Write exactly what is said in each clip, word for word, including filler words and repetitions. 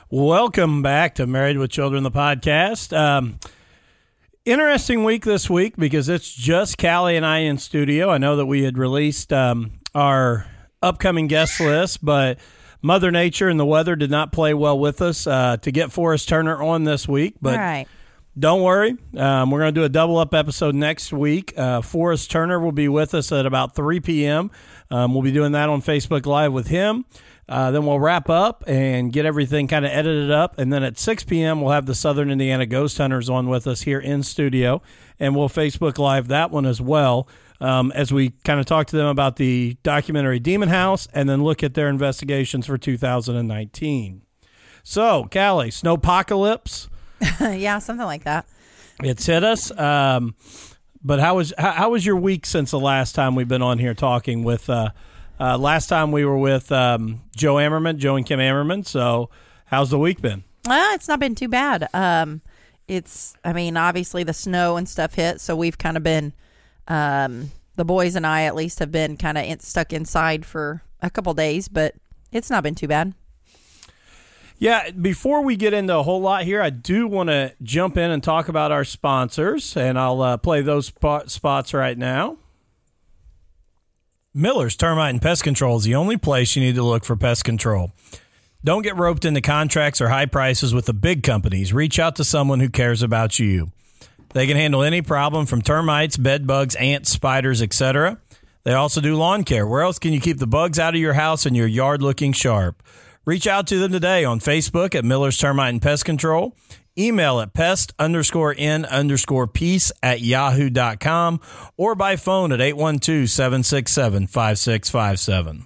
Welcome back to Married with Children, the podcast. Um, interesting week this week because it's just Callie and I in studio. I know that we had released um, our upcoming guest list, but Mother Nature and the weather did not play well with us uh, to get Forrest Turner on this week. But All right. Don't worry. Um, we're going to do a double-up episode next week. Uh, Forrest Turner will be with us at about three p.m. Um, we'll be doing that on Facebook Live with him. Uh, then we'll wrap up and get everything kind of edited up. And then at six p.m., we'll have the Southern Indiana Ghost Hunters on with us here in studio. And we'll Facebook Live that one as well um, as we kind of talk to them about the documentary Demon House and then look at their investigations for two thousand nineteen. So, Callie, Snowpocalypse. Yeah, something like that. It's hit us. Um, but how was how, how was your week since the last time we've been on here talking with uh, – Uh, last time we were with um, Joe Ammerman, Joe and Kim Ammerman. So how's the week been? Well, it's not been too bad. Um, it's, I mean, obviously the snow and stuff hit, so we've kind of been, um, the boys and I at least have been kind of in, stuck inside for a couple days, but it's not been too bad. Yeah, before we get into a whole lot here, I do want to jump in and talk about our sponsors, and I'll uh, play those spot, spots right now. Miller's Termite and Pest Control is the only place you need to look for pest control. Don't get roped into contracts or high prices with the big companies. Reach out to someone who cares about you. They can handle any problem from termites, bed bugs, ants, spiders, et cetera. They also do lawn care. Where else can you keep the bugs out of your house and your yard looking sharp? Reach out to them today on Facebook at Miller's Termite and Pest Control. Email at pest underscore n underscore peace at yahoo dot com or by phone at eight one two, seven six seven, five six five seven.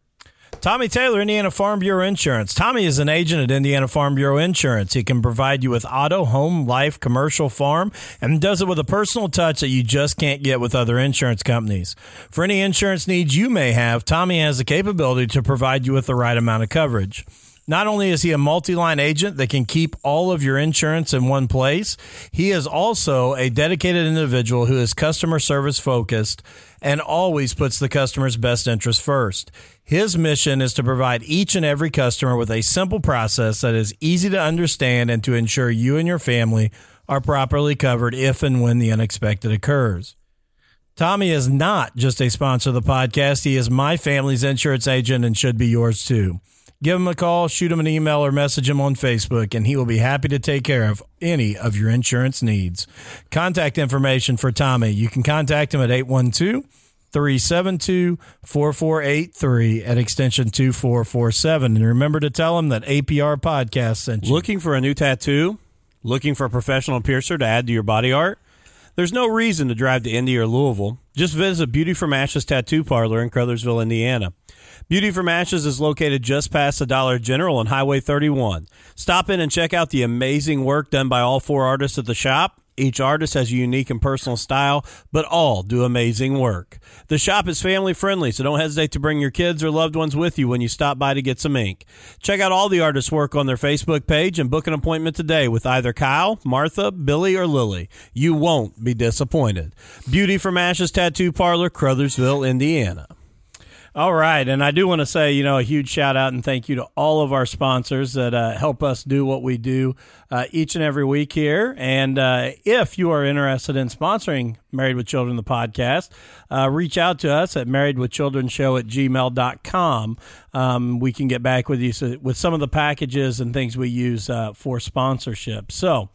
Tommy Taylor, Indiana Farm Bureau Insurance. Tommy is an agent at Indiana Farm Bureau Insurance. He can provide you with auto, home, life, commercial, farm, and does it with a personal touch that you just can't get with other insurance companies. For any insurance needs you may have, Tommy has the capability to provide you with the right amount of coverage. Not only is he a multi-line agent that can keep all of your insurance in one place, he is also a dedicated individual who is customer service focused and always puts the customer's best interest first. His mission is to provide each and every customer with a simple process that is easy to understand and to ensure you and your family are properly covered if and when the unexpected occurs. Tommy is not just a sponsor of the podcast. He is my family's insurance agent and should be yours too. Give him a call, shoot him an email, or message him on Facebook, and he will be happy to take care of any of your insurance needs. Contact information for Tommy. You can contact him at eight one two, three seven two, four four eight three at extension two four four seven. And remember to tell him that A P R Podcast sent you. Looking for a new tattoo? Looking for a professional piercer to add to your body art? There's no reason to drive to Indy or Louisville. Just visit Beauty from Ashes Tattoo Parlor in Crothersville, Indiana. Beauty from Ashes is located just past the Dollar General on Highway thirty-one. Stop in and check out the amazing work done by all four artists at the shop. Each artist has a unique and personal style, but all do amazing work. The shop is family-friendly, so don't hesitate to bring your kids or loved ones with you when you stop by to get some ink. Check out all the artists' work on their Facebook page and book an appointment today with either Kyle, Martha, Billy, or Lily. You won't be disappointed. Beauty from Ashes Tattoo Parlor, Crothersville, Indiana. All right, and I do want to say, you know, a huge shout out and thank you to all of our sponsors that uh, help us do what we do uh, each and every week here. And uh, if you are interested in sponsoring Married with Children, the podcast, uh, reach out to us at marriedwithchildrenshow at gmail dot com. Um, we can get back with you so, with some of the packages and things we use uh, for sponsorship. So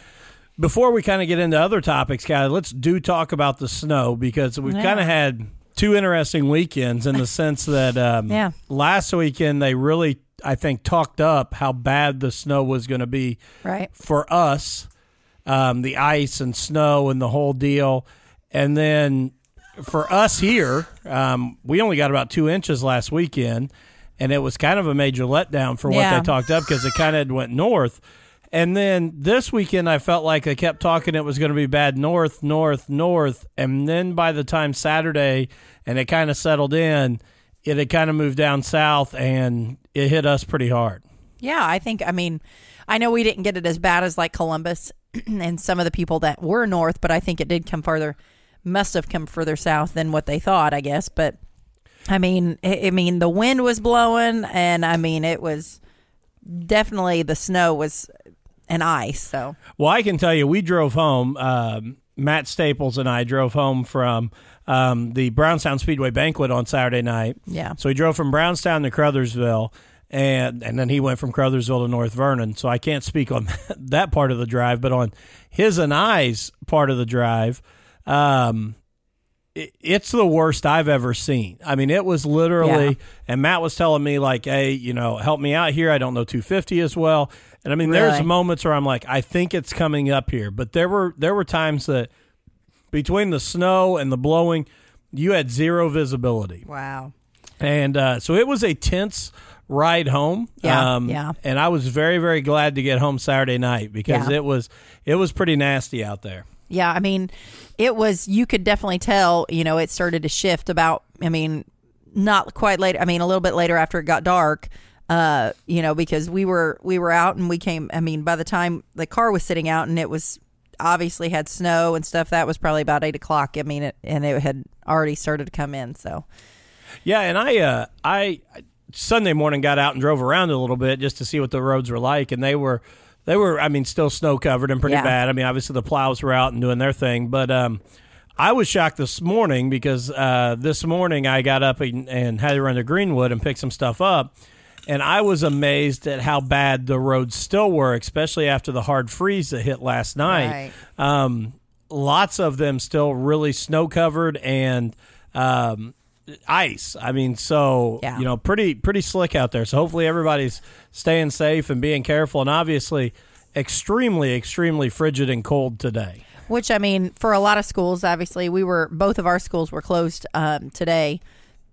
before we kind of get into other topics, Callie, let's do talk about the snow because we've yeah. kind of had two interesting weekends in the sense that um, yeah. last weekend they really, I think, talked up how bad the snow was going to be right. for us, um, the ice and snow and the whole deal. And then for us here, um, we only got about two inches last weekend, and it was kind of a major letdown for what yeah. they talked up because it kind of went north. And then this weekend, I felt like they kept talking it was going to be bad north, north, north. And then by the time Saturday and it kind of settled in, it had kind of moved down south and it hit us pretty hard. Yeah, I think, I mean, I know we didn't get it as bad as like Columbus and some of the people that were north, but I think it did come further, must have come further south than what they thought, I guess. But I mean, I, I mean, the wind was blowing and I mean, it was definitely the snow was and ice. So, well, I can tell you, we drove home. Um, Matt Staples and I drove home from um, the Brownstown Speedway banquet on Saturday night. Yeah. So we drove from Brownstown to Crothersville, and and then he went from Crothersville to North Vernon. So I can't speak on that part of the drive, but on his and I's part of the drive, um, it, it's the worst I've ever seen. I mean, it was literally, Yeah. and Matt was telling me, like, hey, you know, help me out here. I don't know two fifty as well. And I mean, Really? there's moments where I'm like, I think it's coming up here. But there were there were times that between the snow and the blowing, you had zero visibility. wow. And uh, so it was a tense ride home. Yeah, yeah. And I was very, very glad to get home Saturday night because Yeah. it was it was pretty nasty out there. Yeah, I mean, it was, you could definitely tell, you know, it started to shift about, I mean, not quite late, I mean, a little bit later after it got dark, uh, you know, because we were, we were out and we came, I mean, by the time the car was sitting out and it was obviously had snow and stuff, that was probably about eight o'clock. I mean, it, and it had already started to come in, so. Yeah, and I, uh, I Sunday morning got out and drove around a little bit just to see what the roads were like, and they were, they were, I mean, still snow covered and pretty Yeah. bad. I mean, obviously the plows were out and doing their thing, but um, I was shocked this morning because uh, this morning I got up and, and had to run to Greenwood and pick some stuff up, and I was amazed at how bad the roads still were, especially after the hard freeze that hit last night. Right. Um, lots of them still really snow covered and um, ice. I mean, so Yeah. you know, pretty pretty slick out there. So hopefully everybody's staying safe and being careful. And obviously, extremely extremely frigid and cold today. Which, I mean, for a lot of schools, obviously, we were, both of our schools were closed um, today.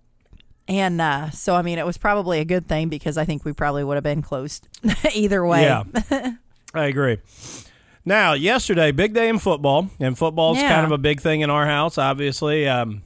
And uh, so, I mean, it was probably a good thing because I think we probably would have been closed either way. Yeah, I agree. Now, yesterday, big day in football, and football's Yeah. kind of a big thing in our house. Obviously, um,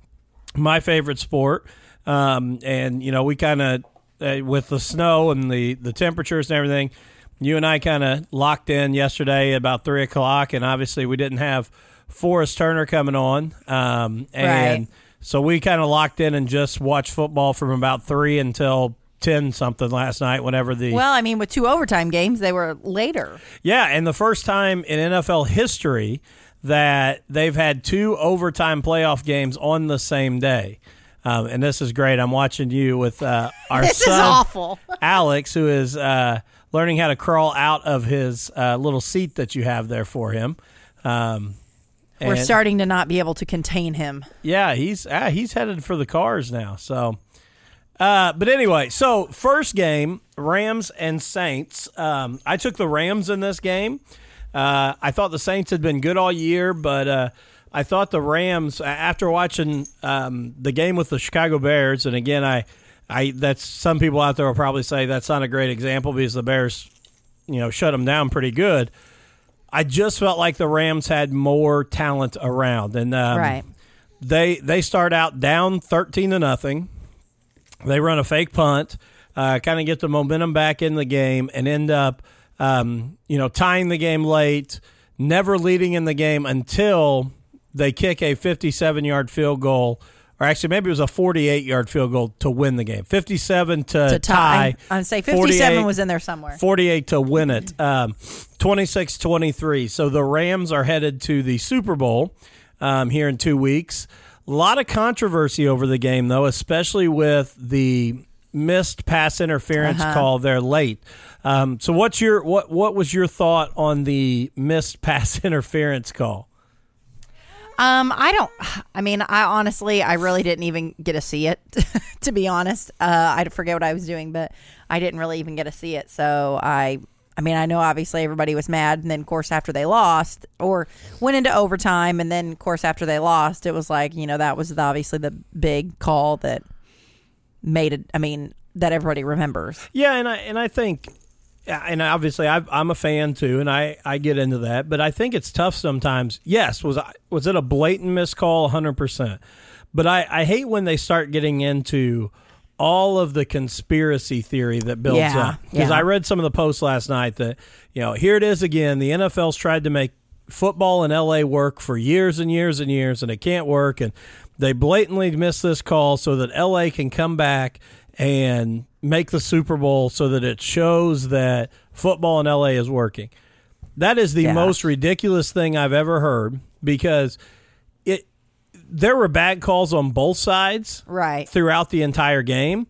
my favorite sport, um, and you know, we kind of uh, with the snow and the the temperatures and everything. You and I kind of locked in yesterday about three o'clock, and obviously we didn't have Forrest Turner coming on, um, and Right. so we kind of locked in and just watched football from about three until ten something last night. Whenever the Well, I mean, with two overtime games, they were later. yeah, and the first time in N F L history that they've had two overtime playoff games on the same day. Um, and this is great. I'm watching you with uh, our This son, is awful. Alex, who is uh, learning how to crawl out of his uh, little seat that you have there for him. Um, We're and- starting to not be able to contain him. Yeah, he's ah, he's headed for the cars now. So, uh, but anyway, so first game, Rams and Saints. Um, I took the Rams in this game. Uh, I thought the Saints had been good all year, but uh, I thought the Rams, after watching um, the game with the Chicago Bears, and again, I, I that's some people out there will probably say that's not a great example because the Bears, you know, shut them down pretty good. I just felt like the Rams had more talent around, and um, Right. They they start out down thirteen to nothing. They run a fake punt, uh, kind of get the momentum back in the game, and end up, um, you know, tying the game late, never leading in the game until they kick a fifty-seven yard field goal, or actually maybe it was a forty-eight yard field goal to win the game. fifty-seven to, To tie. tie. I'd say fifty-seven forty-eight was in there somewhere. forty-eight to win it, um, twenty-six twenty-three. So the Rams are headed to the Super Bowl um, here in two weeks. A lot of controversy over the game, though, especially with the missed pass interference Uh-huh. call there late. Um, so what's your what what was your thought on the missed pass interference call? Um, I don't. I mean, I honestly, I really didn't even get to see it. To be honest, uh, I forget what I was doing, but I didn't really even get to see it. So I, I mean, I know obviously everybody was mad, and then of course after they lost or went into overtime, and then of course after they lost, it was like, you know, that was the, obviously the big call that made it. I mean, that everybody remembers. Yeah, and I and I think, and obviously I, I'm a fan too, and I, I get into that. But I think it's tough sometimes. Yes, was I, was it a blatant missed call? one hundred percent. But I, I hate when they start getting into all of the conspiracy theory that builds Yeah, up. Because yeah. I read some of the posts last night that, you know, here it is again. The N F L's tried to make football in L A work for years and years and years, and it can't work. And they blatantly missed this call so that L A can come back and make the Super Bowl so that it shows that football in L A is working. That is the Yeah. most ridiculous thing I've ever heard, because it there were bad calls on both sides Right. throughout the entire game.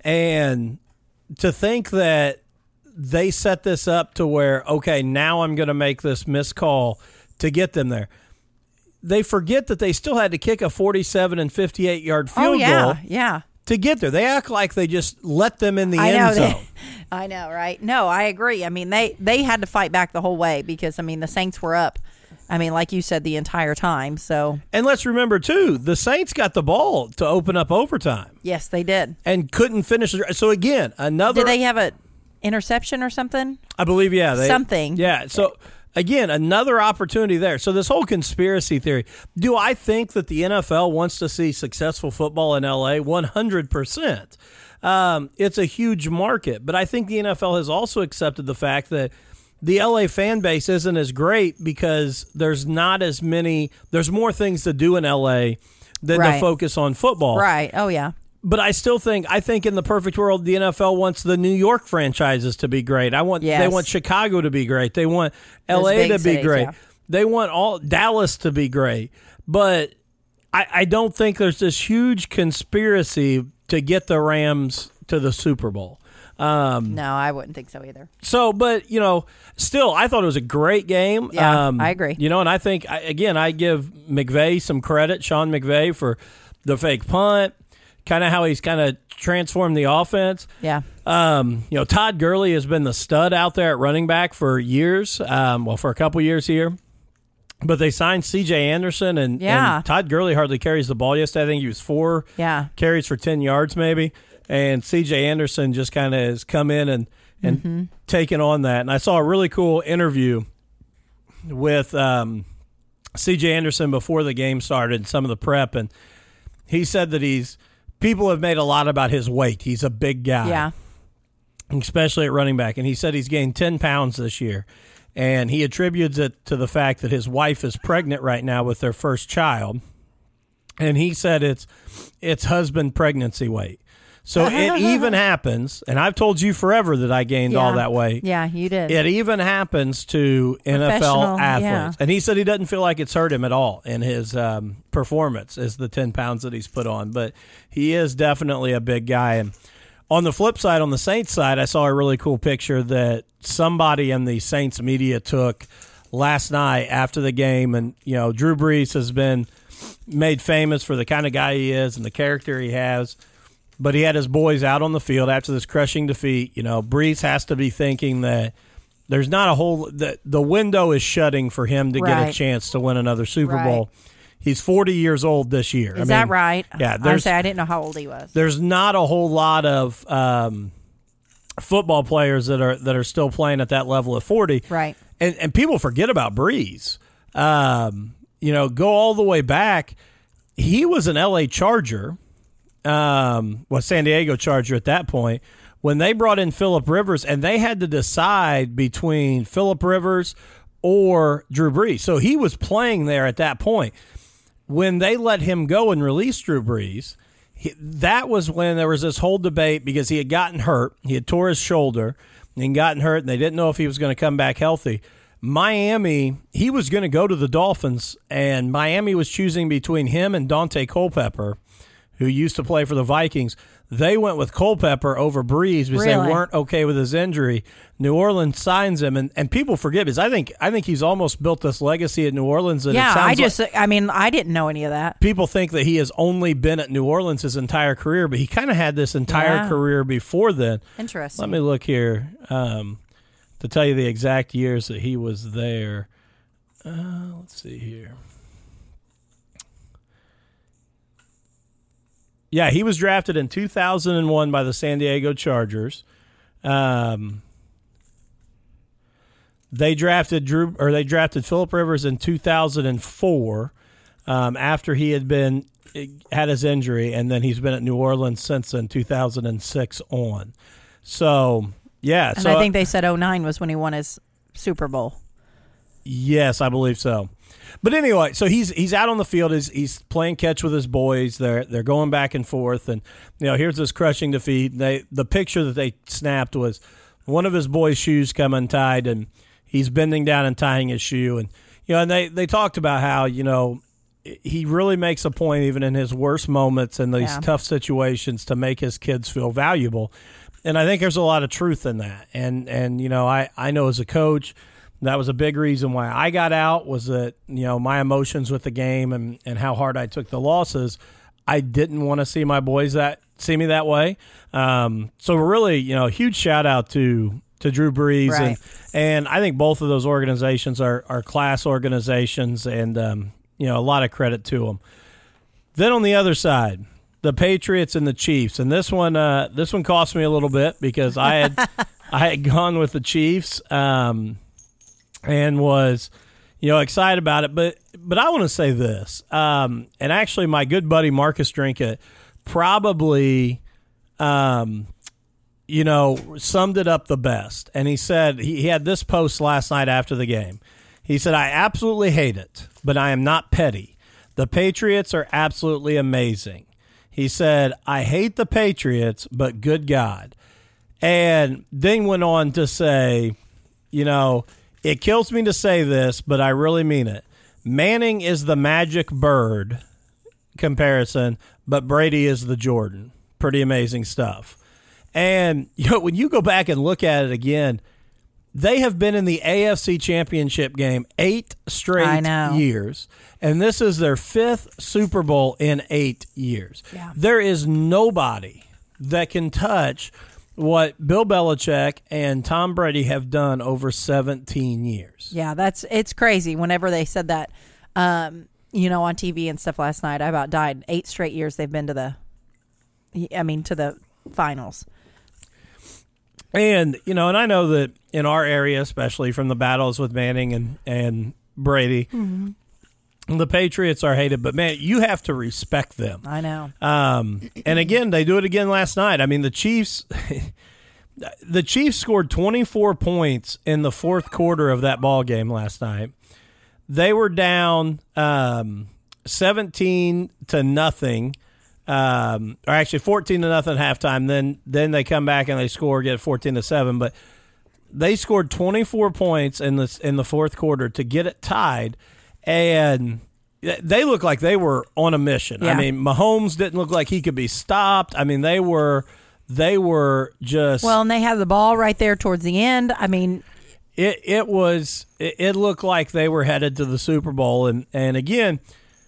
And to think that they set this up to where, okay, now I'm going to make this missed call to get them there. They forget that they still had to kick a forty-seven and fifty-eight yard field Oh, yeah. goal Yeah. to get there. They act like they just let them in the I end know. zone. They, I know, right? No, I agree. I mean, they, they had to fight back the whole way because, I mean, the Saints were up, I mean, like you said, the entire time. So, And let's remember, too, the Saints got the ball to open up overtime yes, they did. and couldn't finish. the- So, again, another. Did they have a interception or something? I believe, yeah. They, Something. Yeah. So, again, another opportunity there. So, this whole conspiracy theory. Do I think that the N F L wants to see successful football in L A? one hundred percent. Um, it's a huge market. But I think the N F L has also accepted the fact that the L A fan base isn't as great because there's not as many, there's more things to do in L A than to Right. focus on football. Right. Oh, yeah. But I still think, I think in the perfect world, the N F L wants the New York franchises to be great. I want, Yes. they want Chicago to be great. They want L A big to be cities, great. yeah. They want all Dallas to be great. But I, I don't think there's this huge conspiracy to get the Rams to the Super Bowl. Um, No, I wouldn't think so either. so, but, you know, still, I thought it was a great game. Yeah, um, I agree. You know, and I think, I- again, I give McVay some credit, Sean McVay, for the fake punt, kind of how he's kind of transformed the offense. Yeah. Um, you know, Todd Gurley has been the stud out there at running back for years, um, well, for a couple years here. But they signed C J Anderson, and, Yeah. and Todd Gurley hardly carries the ball yesterday. I think he was four Yeah. carries for ten yards maybe. And C J Anderson just kind of has come in and, and Mm-hmm. taken on that. And I saw a really cool interview with um, C J Anderson before the game started, some of the prep. And he said that he's people have made a lot about his weight. He's a big guy. Yeah. Especially at running back. And he said he's gained ten pounds this year. And he attributes it to the fact that his wife is pregnant right now with their first child. And he said it's it's husband pregnancy weight. So it even happens, and I've told you forever that I gained all Yeah. that weight. Yeah, you did. It even happens to N F L Professional, athletes. yeah. And he said he doesn't feel like it's hurt him at all in his um, performance, is the ten pounds that he's put on. But he is definitely a big guy. And on the flip side, on the Saints side, I saw a really cool picture that somebody in the Saints media took last night after the game. And, you know, Drew Brees has been made famous for the kind of guy he is and the character he has. But he had his boys out on the field after this crushing defeat. You know, Brees has to be thinking that there's not a whole the, the window is shutting for him to get a Right. chance to win another Super Right. Bowl. He's forty years old this year. Is I that mean, right? Yeah, I there's say I didn't know how old he was. there's not a whole lot of um, football players that are that are still playing at that level at forty. Right. And and people forget about Brees. Um, you know, go all the way back. He was an L A Charger. Um, well, San Diego Charger at that point, when they brought in Phillip Rivers, and they had to decide between Phillip Rivers or Drew Brees. So he was playing there at that point. When they let him go and release Drew Brees, he, that was when there was this whole debate because he had gotten hurt. He had tore his shoulder and gotten hurt, and they didn't know if he was going to come back healthy. Miami, he was going to go to the Dolphins, and Miami was choosing between him and Dante Culpepper, who used to play for the Vikings. They went with Culpepper over Brees because Really? they weren't okay with his injury. New Orleans signs him, and, and people forget because I think I think he's almost built this legacy at New Orleans. That it Yeah, sounds I like just, I mean, I didn't know any of that. people think that he has only been at New Orleans his entire career, but he kind of had this entire Yeah. career before then. Interesting. Let me look here um, to tell you the exact years that he was there. Uh, let's see here. Yeah, he was drafted in two thousand one by the San Diego Chargers. Um, they drafted Drew, or they drafted Phillip Rivers in two thousand four, um, after he had been had his injury, and then he's been at New Orleans since then, two thousand six on. So yeah, and so I think they said oh nine was when he won his Super Bowl. Yes, I believe so. But anyway, so he's he's out on the field. He's, he's playing catch with his boys. They're they're going back and forth, and you know here's this crushing defeat. They the picture that they snapped was one of his boys' shoes come untied, and he's bending down and tying his shoe. And you know, and they they talked about how you know he really makes a point, even in his worst moments and these Yeah. tough situations, to make his kids feel valuable. And I think there's a lot of truth in that. And and you know, I I know as a coach, that was a big reason why I got out, was that, you know, my emotions with the game and, and how hard I took the losses. I didn't want to see my boys that see me that way. Um, so really, you know, huge shout out to to Drew Brees. Right. And, and I think both of those organizations are, are class organizations, and, um, you know, a lot of credit to them. Then on the other side, the Patriots and the Chiefs. And this one, uh, this one cost me a little bit because I had I had gone with the Chiefs. Um And was, you know, excited about it. But but I want to say this. Um, and actually, my good buddy Marcus Drinkett probably, um, you know, summed it up the best. And he said, he, he had this post last night after the game. He said, I absolutely hate it, but I am not petty. The Patriots are absolutely amazing. He said, I hate the Patriots, but good God. And then went on to say, you know, it kills me to say this, but I really mean it. Manning is the magic bird comparison, but Brady is the Jordan. Pretty amazing stuff. And you know, when you go back and look at it again, they have been in the A F C Championship game eight straight I know. years, and this is their fifth Super Bowl in eight years. Yeah. There is nobody that can touch what Bill Belichick and Tom Brady have done over seventeen years. Yeah, that's it's crazy. Whenever they said that, um, you know, on T V and stuff last night, I about died. Eight straight years they've been to the, I mean, to the finals. And, you know, and I know that in our area, especially from the battles with Manning and, and Brady, mm-hmm. the Patriots are hated. But, man, you have to respect them. I know. Um, and, again, they do it again last night. I mean, the Chiefs the Chiefs scored twenty-four points in the fourth quarter of that ball game last night. They were down um, seventeen to nothing. Um, or actually fourteen to nothing at halftime. Then then they come back and they score, get fourteen to seven. But they scored twenty-four points in the in the fourth quarter to get it tied, and they looked like they were on a mission. Yeah. I mean, Mahomes didn't look like he could be stopped. I mean, they were they were just Well, and they had the ball right there towards the end. I mean, it it was it, it looked like they were headed to the Super Bowl, and and again.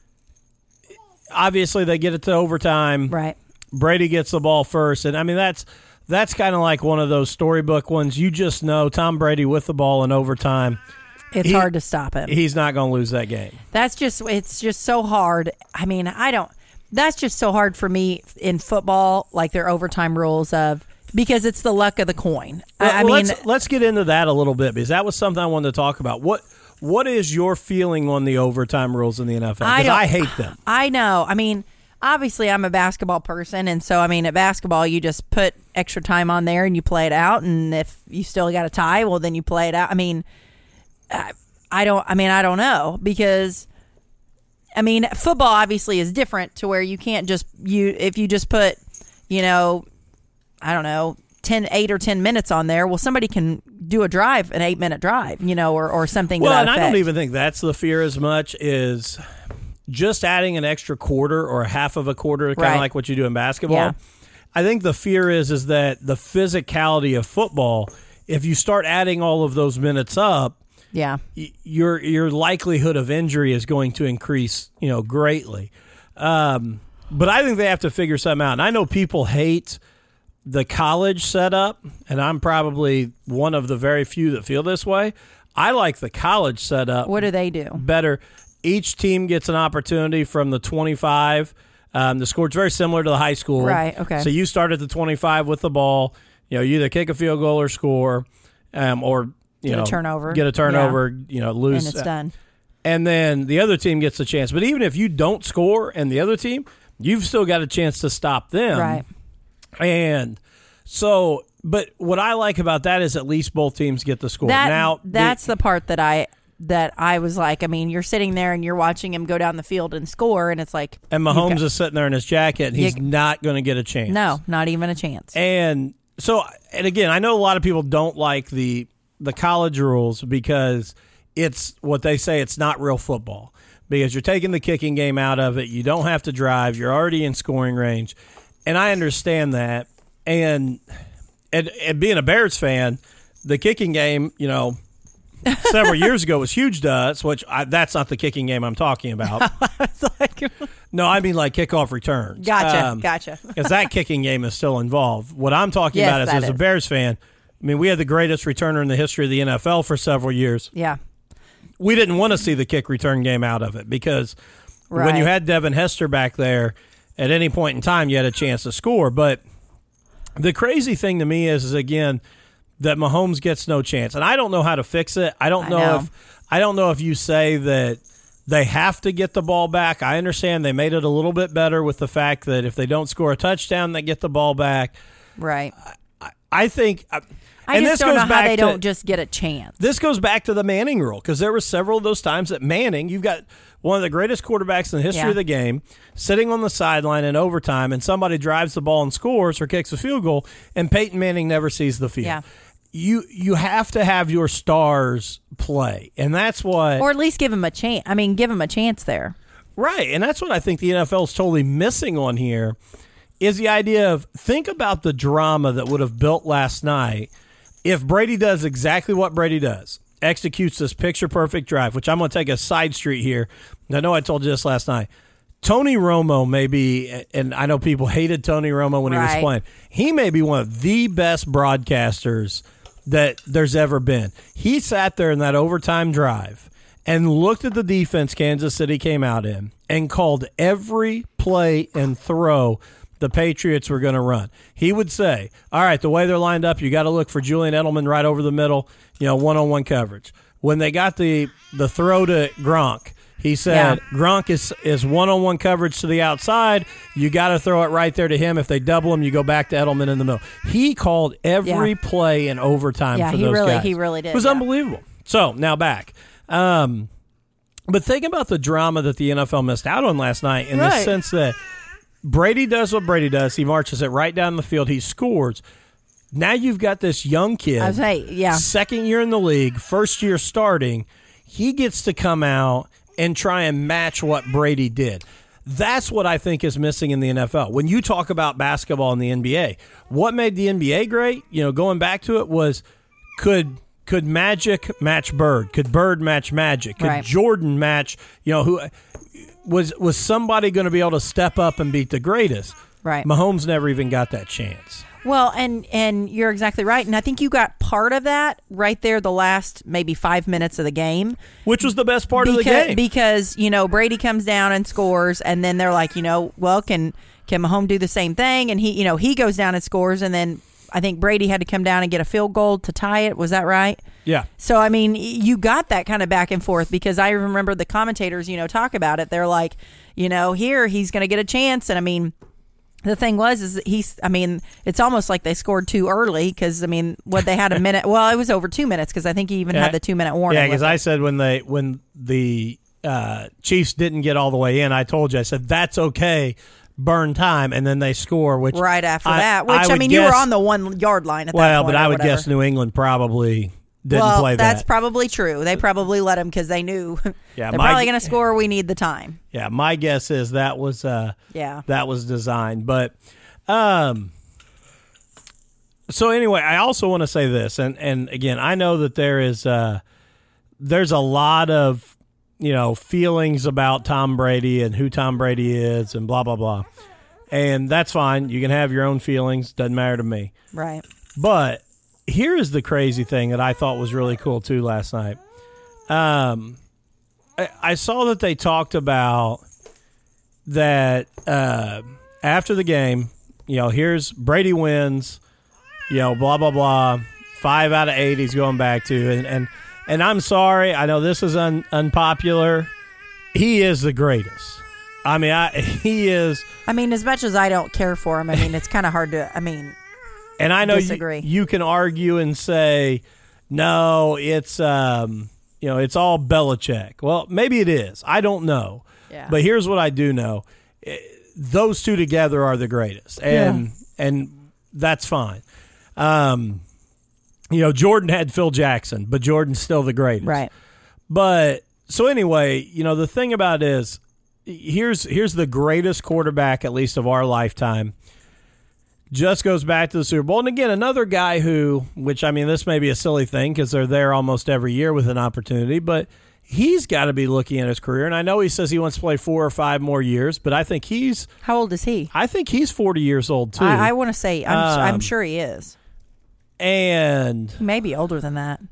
Obviously, they get it to overtime. right. Brady gets the ball first, and I mean that's that's kind of like one of those storybook ones. You just know Tom Brady with the ball in overtime. It's He- hard to stop him. He's not going to lose that game. That's just it's just so hard. I mean, I don't. That's just so hard for me in football, like their overtime rules of because it's the luck of the coin. I, I Well, mean, let's, let's get into that a little bit because that was something I wanted to talk about. What what is your feeling on the overtime rules in the N F L? Because don't- I hate them. I know. I mean, obviously, I'm a basketball person, and so I mean, at basketball, you just put extra time on there and you play it out. And if you still got a tie, well, then you play it out. I mean, I, I don't. I mean, I don't know because. I mean, football obviously is different to where you can't just you if you just put, you know, I don't know, ten, eight or ten minutes on there. Well, somebody can do a drive, an eight minute drive, you know, or, or something. Well, to that and I don't effect. even think that's the fear as much is just adding an extra quarter or half of a quarter, kind of Right. like what you do in basketball. Yeah. I think the fear is is that the physicality of football, if you start adding all of those minutes up, Yeah. y- your your likelihood of injury is going to increase, you know, greatly. Um, but I think they have to figure something out. And I know people hate the college setup, and I'm probably one of the very few that feel this way. I like the college setup. What do they do? Better. Each team gets an opportunity from the twenty-five. Um, the score is very similar to the high school. Right, okay. So you start at the twenty-five with the ball. You know, you either kick a field goal or score, um, or you Get a know, turnover. Get a turnover. You know, lose, And it's done. and then the other team gets a chance. But even if you don't score, and the other team, you've still got a chance to stop them. Right. And so, but what I like about that is at least both teams get the score. That now, that's the part that I that I was like, I mean, you're sitting there and you're watching him go down the field and score, and it's like, and Mahomes got, is sitting there in his jacket, and he's you, not going to get a chance. No, not even a chance. And so, and again, I know a lot of people don't like the the college rules because it's what they say, it's not real football, because you're taking the kicking game out of it. You don't have to drive. You're already in scoring range. And I understand that. And, and, and being a Bears fan, the kicking game, you know, several years ago was huge to us, which I, that's not the kicking game I'm talking about. I was like, no, I mean like kickoff returns. Gotcha, um, gotcha. Because that kicking game is still involved. What I'm talking yes, about is as is. a Bears fan, I mean, we had the greatest returner in the history of the N F L for several years. Yeah. We didn't want to see the kick return game out of it because right. when you had Devin Hester back there, at any point in time, you had a chance to score. But the crazy thing to me is, is again, that Mahomes gets no chance. And I don't know how to fix it. I don't know, I know. if I don't know if you say that they have to get the ball back. I understand they made it a little bit better with the fact that if they don't score a touchdown, they get the ball back. Right. I, I think – I and just this don't goes know how they to, don't just get a chance. This goes back to the Manning rule because there were several of those times that Manning, you've got one of the greatest quarterbacks in the history yeah. of the game, sitting on the sideline in overtime, and somebody drives the ball and scores or kicks a field goal, and Peyton Manning never sees the field. Yeah. You you have to have your stars play, and that's what... Or at least give them a chance. I mean, give them a chance there. Right, and that's what I think the N F L is totally missing on here, is the idea of, think about the drama that would have built last night if Brady does exactly what Brady does, executes this picture-perfect drive, which I'm going to take a side street here. I know I told you this last night. Tony Romo may be, and I know people hated Tony Romo when right. he was playing, he may be one of the best broadcasters that there's ever been. He sat there in that overtime drive and looked at the defense Kansas City came out in and called every play and throw the Patriots were going to run. He would say, all right, the way they're lined up, you got to look for Julian Edelman right over the middle, you know, one-on-one coverage. When they got the the throw to Gronk, he said, yeah. Gronk is, is one-on-one coverage to the outside. You got to throw it right there to him. If they double him, you go back to Edelman in the middle. He called every yeah. play in overtime yeah, for he those really, guys. he really did. It was yeah. unbelievable. So, now back. Um, but think about the drama that the N F L missed out on last night in right. the sense that Brady does what Brady does. He marches it right down the field. He scores. Now you've got this young kid, I was like, yeah. second year in the league, first year starting. He gets to come out and try and match what Brady did. That's what I think is missing in the N F L. When you talk about basketball in the N B A, what made the N B A great, you know, going back to it, was could could Magic match Bird? Could Bird match Magic? Could right. Jordan match, you know, who was was somebody going to be able to step up and beat the greatest? Right. Mahomes never even got that chance. Well, and and you're exactly right. And I think you got part of that right there the last maybe five minutes of the game. Which was the best part because, of the game. Because, you know, Brady comes down and scores, and then they're like, you know, well, can can Mahomes do the same thing? And he, you know, he goes down and scores, and then I think Brady had to come down and get a field goal to tie it. Was that right? Yeah. So, I mean, you got that kind of back and forth, because I remember the commentators, you know, talk about it. They're like, you know, here he's going to get a chance. And, I mean, the thing was, is he's, I mean, it's almost like they scored too early because, I mean, what they had a minute. Well, it was over two minutes because I think he even yeah. had the two minute warning. Yeah, because I said when they when the uh, Chiefs didn't get all the way in, I told you, I said, that's okay, burn time, and then they score. Which right after I, that, which, I, I mean, guess, you were on the one yard line at well, that point. Well, but I would whatever. guess New England probably didn't well, play that. That's probably true. They probably let him because they knew yeah, they're my, probably going to score. We need the time. Yeah, my guess is that was uh, yeah that was designed. But um, so anyway, I also want to say this, and and again, I know that there is uh, there's a lot of you know feelings about Tom Brady and who Tom Brady is, and blah blah blah, and that's fine. You can have your own feelings. Doesn't matter to me. Right. But here is the crazy thing that I thought was really cool too last night. Um, I, I saw that they talked about that uh, after the game. You know, here's Brady wins. You know, blah blah blah. Five out of eight he's going back to, and and, and I'm sorry. I know this is un, unpopular. He is the greatest. I mean, I he is. I mean, as much as I don't care for him, I mean, it's kind of hard to. I mean. And I know disagree. You, you can argue and say, no, it's um, you know, it's all Belichick. Well, maybe it is. I don't know. Yeah. But here's what I do know. Those two together are the greatest. And yeah. and that's fine. Um, you know, Jordan had Phil Jackson, but Jordan's still the greatest. Right. But so anyway, you know, the thing about it is here's here's the greatest quarterback, at least of our lifetime. Just goes back to the Super Bowl. And again, another guy who, which, I mean, this may be a silly thing because they're there almost every year with an opportunity, but he's got to be looking at his career. And I know he says he wants to play four or five more years, but I think he's... How old is he? I think he's forty years old, too. I, I want to say, I'm, um, I'm sure he is. And... He may be older than that.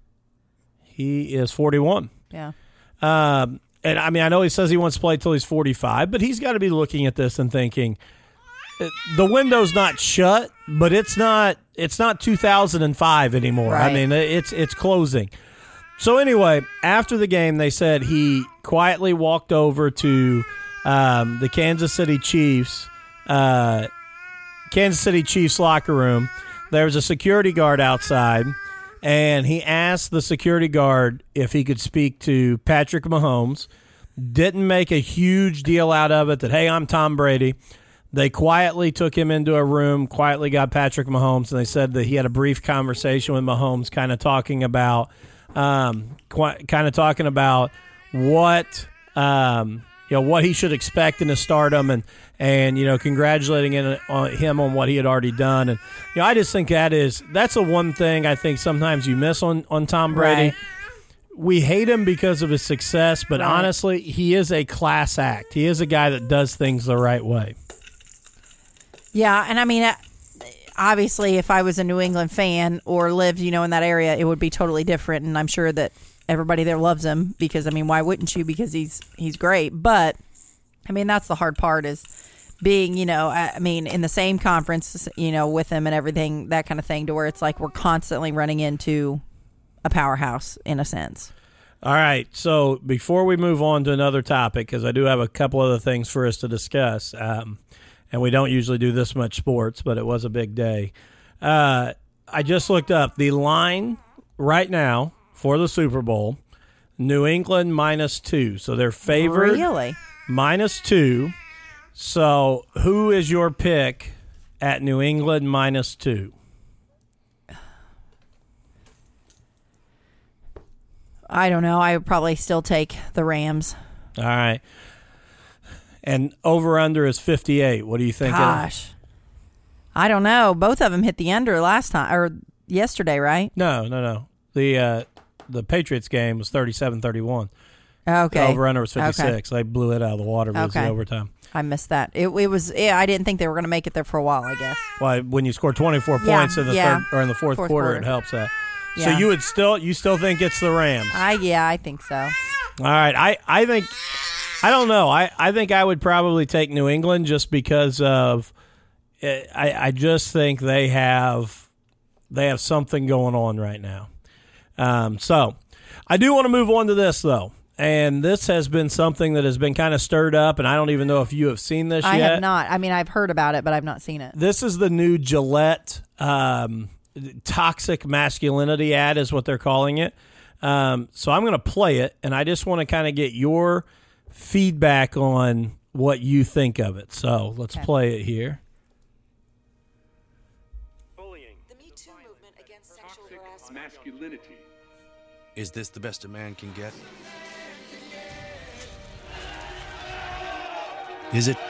He is forty-one. Yeah. Um, and, I mean, I know he says he wants to play till he's forty-five, but he's got to be looking at this and thinking... The window's not shut, but it's not it's not two thousand five anymore. Right. I mean, it's it's closing. So anyway, after the game, they said he quietly walked over to um, the Kansas City Chiefs, uh, Kansas City Chiefs locker room. There was a security guard outside, and he asked the security guard if he could speak to Patrick Mahomes. Didn't make a huge deal out of it that, hey, I'm Tom Brady. They quietly took him into a room, quietly got Patrick Mahomes, and they said that he had a brief conversation with Mahomes, kind of talking about, um, qu- kind of talking about what, um, you know, what he should expect in his stardom, and and you know, congratulating him on, him on what he had already done, and you know, I just think that is that's the one thing I think sometimes you miss on on Tom Brady. Right. We hate him because of his success, but right. honestly, he is a class act. He is a guy that does things the right way. Yeah, and I mean, obviously, if I was a New England fan or lived, you know, in that area, it would be totally different. And I'm sure that everybody there loves him because, I mean, why wouldn't you? Because he's he's great. But I mean, that's the hard part is being, you know, I mean, in the same conference, you know, with him and everything, that kind of thing, to where it's like we're constantly running into a powerhouse in a sense. All right. So before we move on to another topic, because I do have a couple other things for us to discuss. Um, And we don't usually do this much sports, but it was a big day. Uh, I just looked up the line right now for the Super Bowl. New England minus two. So they're favored. Really? Minus two. So who is your pick at New England minus two? I don't know. I would probably still take the Rams. All right. And over-under is fifty-eight. What do you think? Gosh. I don't know. Both of them hit the under last time, or yesterday, right? No, no, no. The uh, the Patriots game was thirty-seven thirty-one. Okay. The over-under was fifty-six. Okay. They blew it out of the water. It was okay. the overtime. I missed that. It, it was. Yeah, I didn't think they were going to make it there for a while, I guess. Well, when you score twenty-four yeah, points in the yeah. third or in the fourth, fourth quarter, quarter, it helps that. Yeah. So you would still you still think it's the Rams? I yeah, I think so. All right. I, I think I don't know. I, I think I would probably take New England just because of I, I just think they have they have something going on right now. Um, so I do want to move on to this though. And this has been something that has been kind of stirred up, and I don't even know if you have seen this I yet. I have not. I mean, I've heard about it, but I've not seen it. This is the new Gillette um, toxic masculinity ad is what they're calling it. Um, so I'm going to play it, and I just want to kind of get your feedback on what you think of it. So let's okay. play it here. Bullying. The Me Too movement against sexual harassment. Masculinity. Is this the best a man can get? Is it?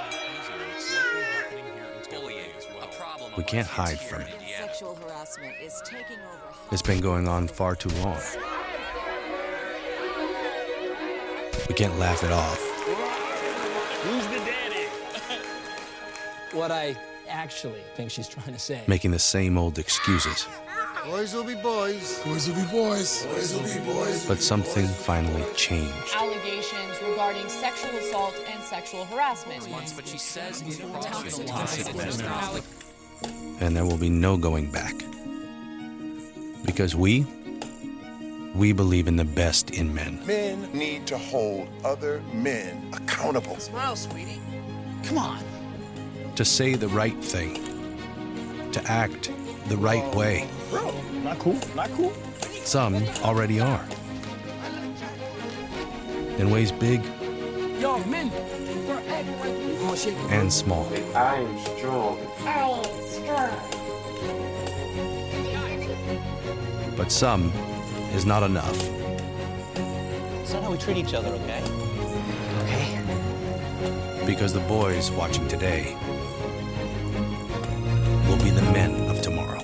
We can't hide from it. Sexual harassment is taking over. It's been going on far too long. We can't laugh it off. Who's the daddy? What I actually think she's trying to say. Making the same old excuses. Boys will be boys. Boys will be boys. Boys will be boys. But something finally changed. Allegations regarding sexual assault and sexual harassment. But she says and there will be no going back. Because we, we believe in the best in men. Men need to hold other men accountable. Smile, sweetie. Come on. To say the right thing. To act the right way. Bro, not cool, not cool. Some already are. then weighs big Yo, men, we're acting like we oh, shit. and small. I am strong. I am strong. But some is not enough. It's not how we treat each other, okay? Okay. Because the boys watching today will be the men of tomorrow.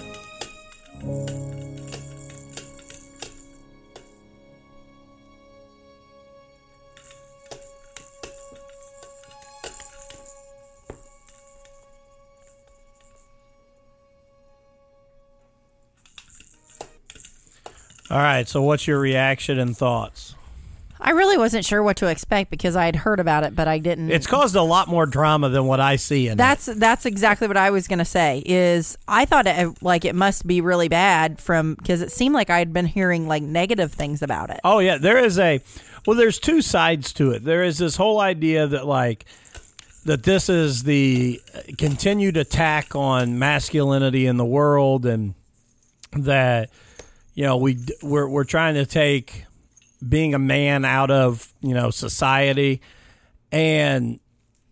All right, so what's your reaction and thoughts? I really wasn't sure what to expect because I had heard about it, but I didn't. It's caused a lot more drama than what I see in that's, it. That's exactly what I was going to say, is I thought it, like it must be really bad from, because it seemed like I had been hearing like negative things about it. Oh, yeah, there is a, well, there's two sides to it. There is this whole idea that like, that this is the continued attack on masculinity in the world, and that, you know, we, we're, we're trying to take being a man out of, you know, society. And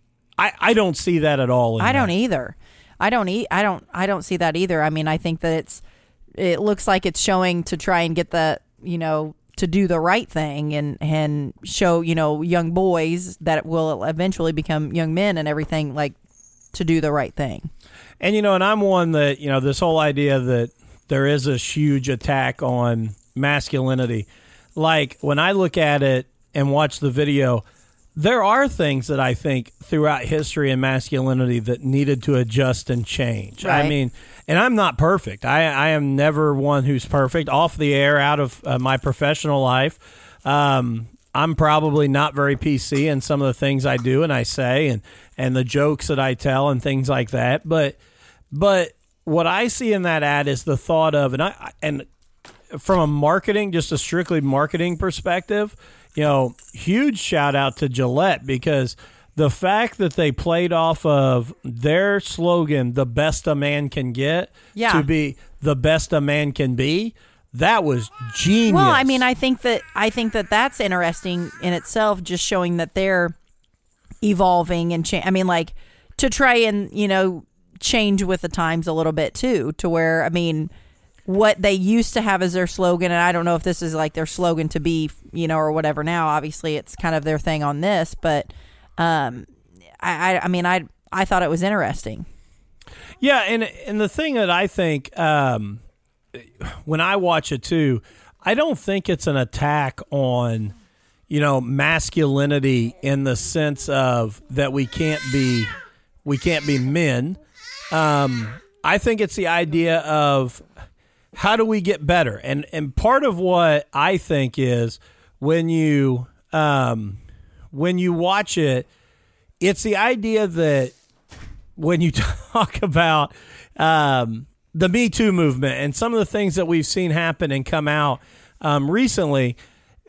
I I don't see that at all. In I don't that. either. I don't eat. I don't. I don't see that either. I mean, I think that it's. It looks like it's showing to try and get the, you know, to do the right thing and and show, you know, young boys that will eventually become young men and everything, like to do the right thing. And you know, and I'm one that, you know, this whole idea that there is this huge attack on masculinity. Like, when I look at it and watch the video, there are things that I think throughout history and masculinity that needed to adjust and change. Right. I mean, and I'm not perfect. I, I am never one who's perfect. Off the air, out of uh, my professional life, um, I'm probably not very P C in some of the things I do and I say, and, and the jokes that I tell and things like that. But but what I see in that ad is the thought of, and I and. From a marketing, just a strictly marketing perspective, you know, huge shout out to Gillette, because the fact that they played off of their slogan, the best a man can get, yeah. to be the best a man can be, that was genius. Well, I mean, I think that I think that that's interesting in itself, just showing that they're evolving and change. I mean, like to try and, you know, change with the times a little bit too, to where, I mean, what they used to have as their slogan, and I don't know if this is like their slogan to be, you know, or whatever now. Obviously, it's kind of their thing on this, but um, I, I, I mean, I, I thought it was interesting. Yeah, and and the thing that I think um, when I watch it too, I don't think it's an attack on, you know, masculinity in the sense of that we can't be, we can't be men. Um, I think it's the idea of, how do we get better? And and part of what I think is when you um, when you watch it, it's the idea that when you talk about um, the Me Too movement and some of the things that we've seen happen and come out um, recently,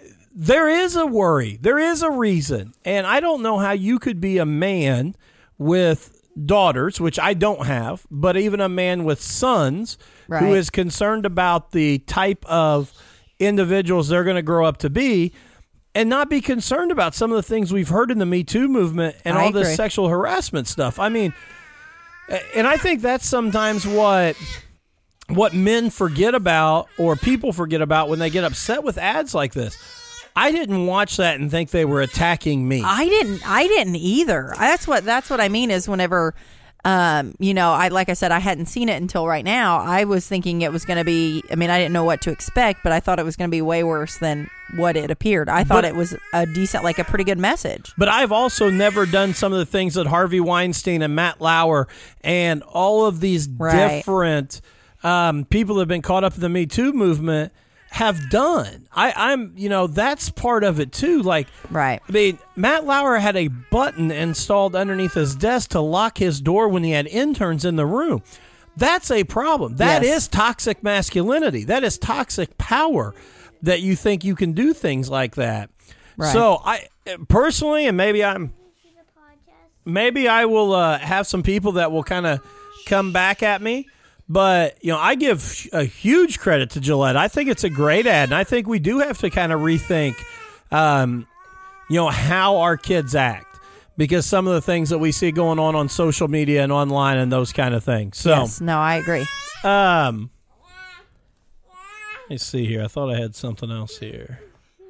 there is a worry. There is a reason. And I don't know how you could be a man with daughters, which I don't have, but even a man with sons, right, who is concerned about the type of individuals they're going to grow up to be, and not be concerned about some of the things we've heard in the Me Too movement and I all agree. this sexual harassment stuff. I mean, and I think that's sometimes what what men forget about, or people forget about, when they get upset with ads like this. I didn't watch that and think they were attacking me. I didn't. I didn't either. That's what. That's what I mean. Is whenever, um, you know, I like I said, I hadn't seen it until right now. I was thinking it was going to be. I mean, I didn't know what to expect, but I thought it was going to be way worse than what it appeared. I thought but, it was a decent, like a pretty good message. But I've also never done some of the things that Harvey Weinstein and Matt Lauer and all of these right. different um, people that have been caught up in the Me Too movement have done. I, I'm, you know, that's part of it too. Like, right. I mean, Matt Lauer had a button installed underneath his desk to lock his door when he had interns in the room. That's a problem. That Yes. is toxic masculinity. That is toxic power, that you think you can do things like that. Right. So I personally, and maybe I'm, maybe I will uh, have some people that will kind of come back at me. But, you know, I give a huge credit to Gillette. I think it's a great ad, and I think we do have to kind of rethink, um, you know, how our kids act. Because some of the things that we see going on on social media and online and those kind of things. So, yes, no, I agree. Um, let me see here. I thought I had something else here.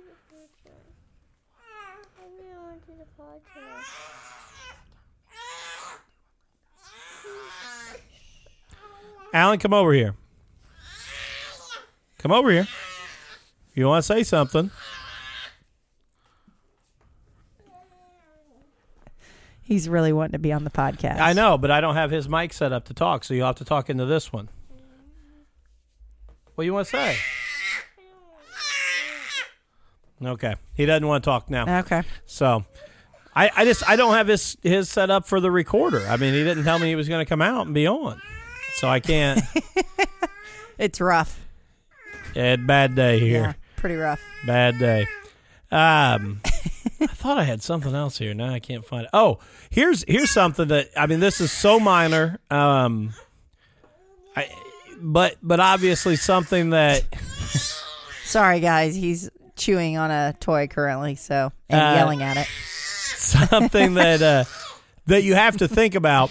Alan, come over here. Come over here. You want to say something? He's really wanting to be on the podcast. I know, but I don't have his mic set up to talk, so you'll have to talk into this one. What do you want to say? Okay. He doesn't want to talk now. Okay. So, I, I just I don't have his, his set up for the recorder. I mean, he didn't tell me he was going to come out and be on. So I can't. It's rough. Yeah, bad day here. Yeah, pretty rough. Bad day. Um, I thought I had something else here. Now I can't find it. Oh, here's here's something that I mean. This is so minor, um, I, but but obviously something that. Sorry, guys. He's chewing on a toy currently, so and uh, yelling at it. Something that uh, that you have to think about.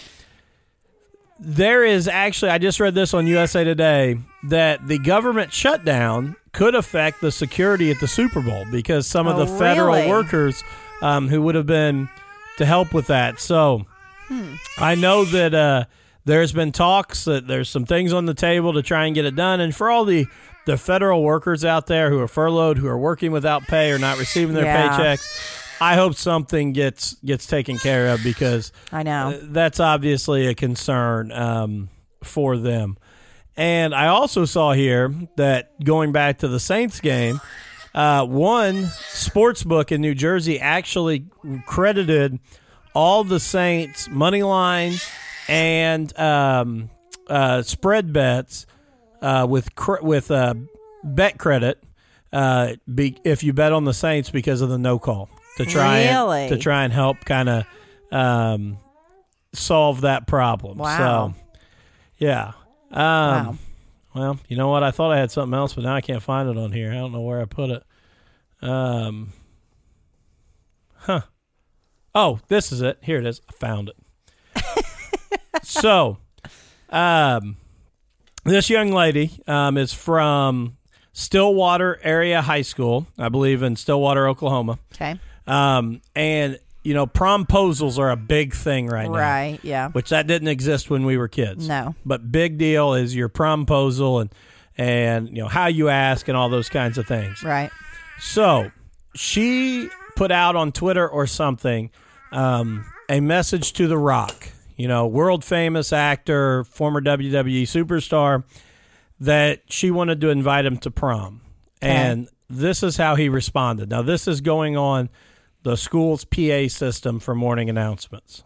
There is actually, I just read this on U S A Today, that the government shutdown could affect the security at the Super Bowl because some of oh, the federal really? workers um, who would have been to help with that. So hmm. I know that uh, there's been talks that there's some things on the table to try and get it done. And for all the, the federal workers out there who are furloughed, who are working without pay or not receiving their yeah. paychecks, I hope something gets gets taken care of because I know that's obviously a concern um, for them. And I also saw here that going back to the Saints game, uh, one sports book in New Jersey actually credited all the Saints money line and um, uh, spread bets uh, with cr- with uh, bet credit uh, be- if you bet on the Saints because of the no call. To try really? and, to try and help kind of um, solve that problem. Wow. So, yeah. Um, wow. Well, you know what? I thought I had something else, but now I can't find it on here. I don't know where I put it. Um, huh. Oh, this is it. Here it is. I found it. So, um, this young lady um, is from Stillwater Area High School, I believe in Stillwater, Oklahoma. Okay. Um, and, you know, promposals are a big thing right now. Right, yeah. Which that didn't exist when we were kids. No. But big deal is your promposal and, and, you know, how you ask and all those kinds of things. Right. So she put out on Twitter or something um, a message to The Rock, you know, world famous actor, former W W E superstar, that she wanted to invite him to prom. Okay. And this is how he responded. Now, this is going on the school's P A system for morning announcements.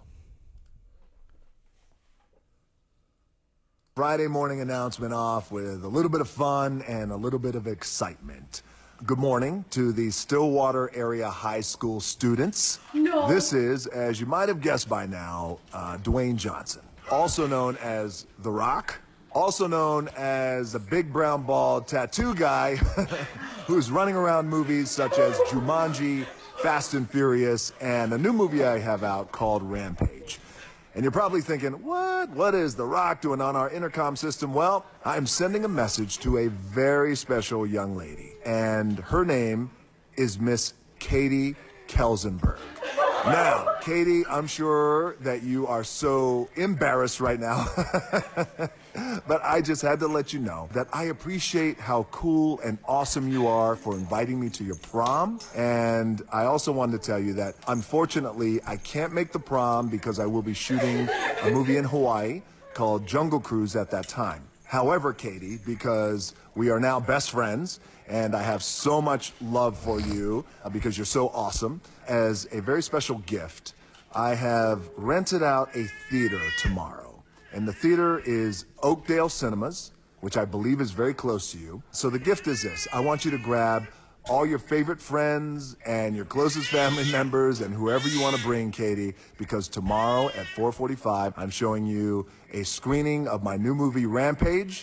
Friday morning announcement off with a little bit of fun and a little bit of excitement. Good morning to the Stillwater Area High School students. No. This is, as you might have guessed by now, uh, Dwayne Johnson, also known as The Rock, also known as a big brown bald tattoo guy who's running around movies such as Jumanji, Fast and Furious, and a new movie I have out called Rampage. And you're probably thinking, what? What is The Rock doing on our intercom system? Well, I'm sending a message to a very special young lady, and her name is Miss Katie Kelsenberg. Now, Katie, I'm sure that you are so embarrassed right now, but I just had to let you know that I appreciate how cool and awesome you are for inviting me to your prom. And I also wanted to tell you that, unfortunately, I can't make the prom because I will be shooting a movie in Hawaii called Jungle Cruise at that time. However, Katie, because we are now best friends, and I have so much love for you uh, because you're so awesome, as a very special gift, I have rented out a theater tomorrow. And the theater is Oakdale Cinemas, which I believe is very close to you. So the gift is this. I want you to grab all your favorite friends and your closest family members and whoever you want to bring, Katie, because tomorrow at four forty-five, I'm showing you a screening of my new movie, Rampage.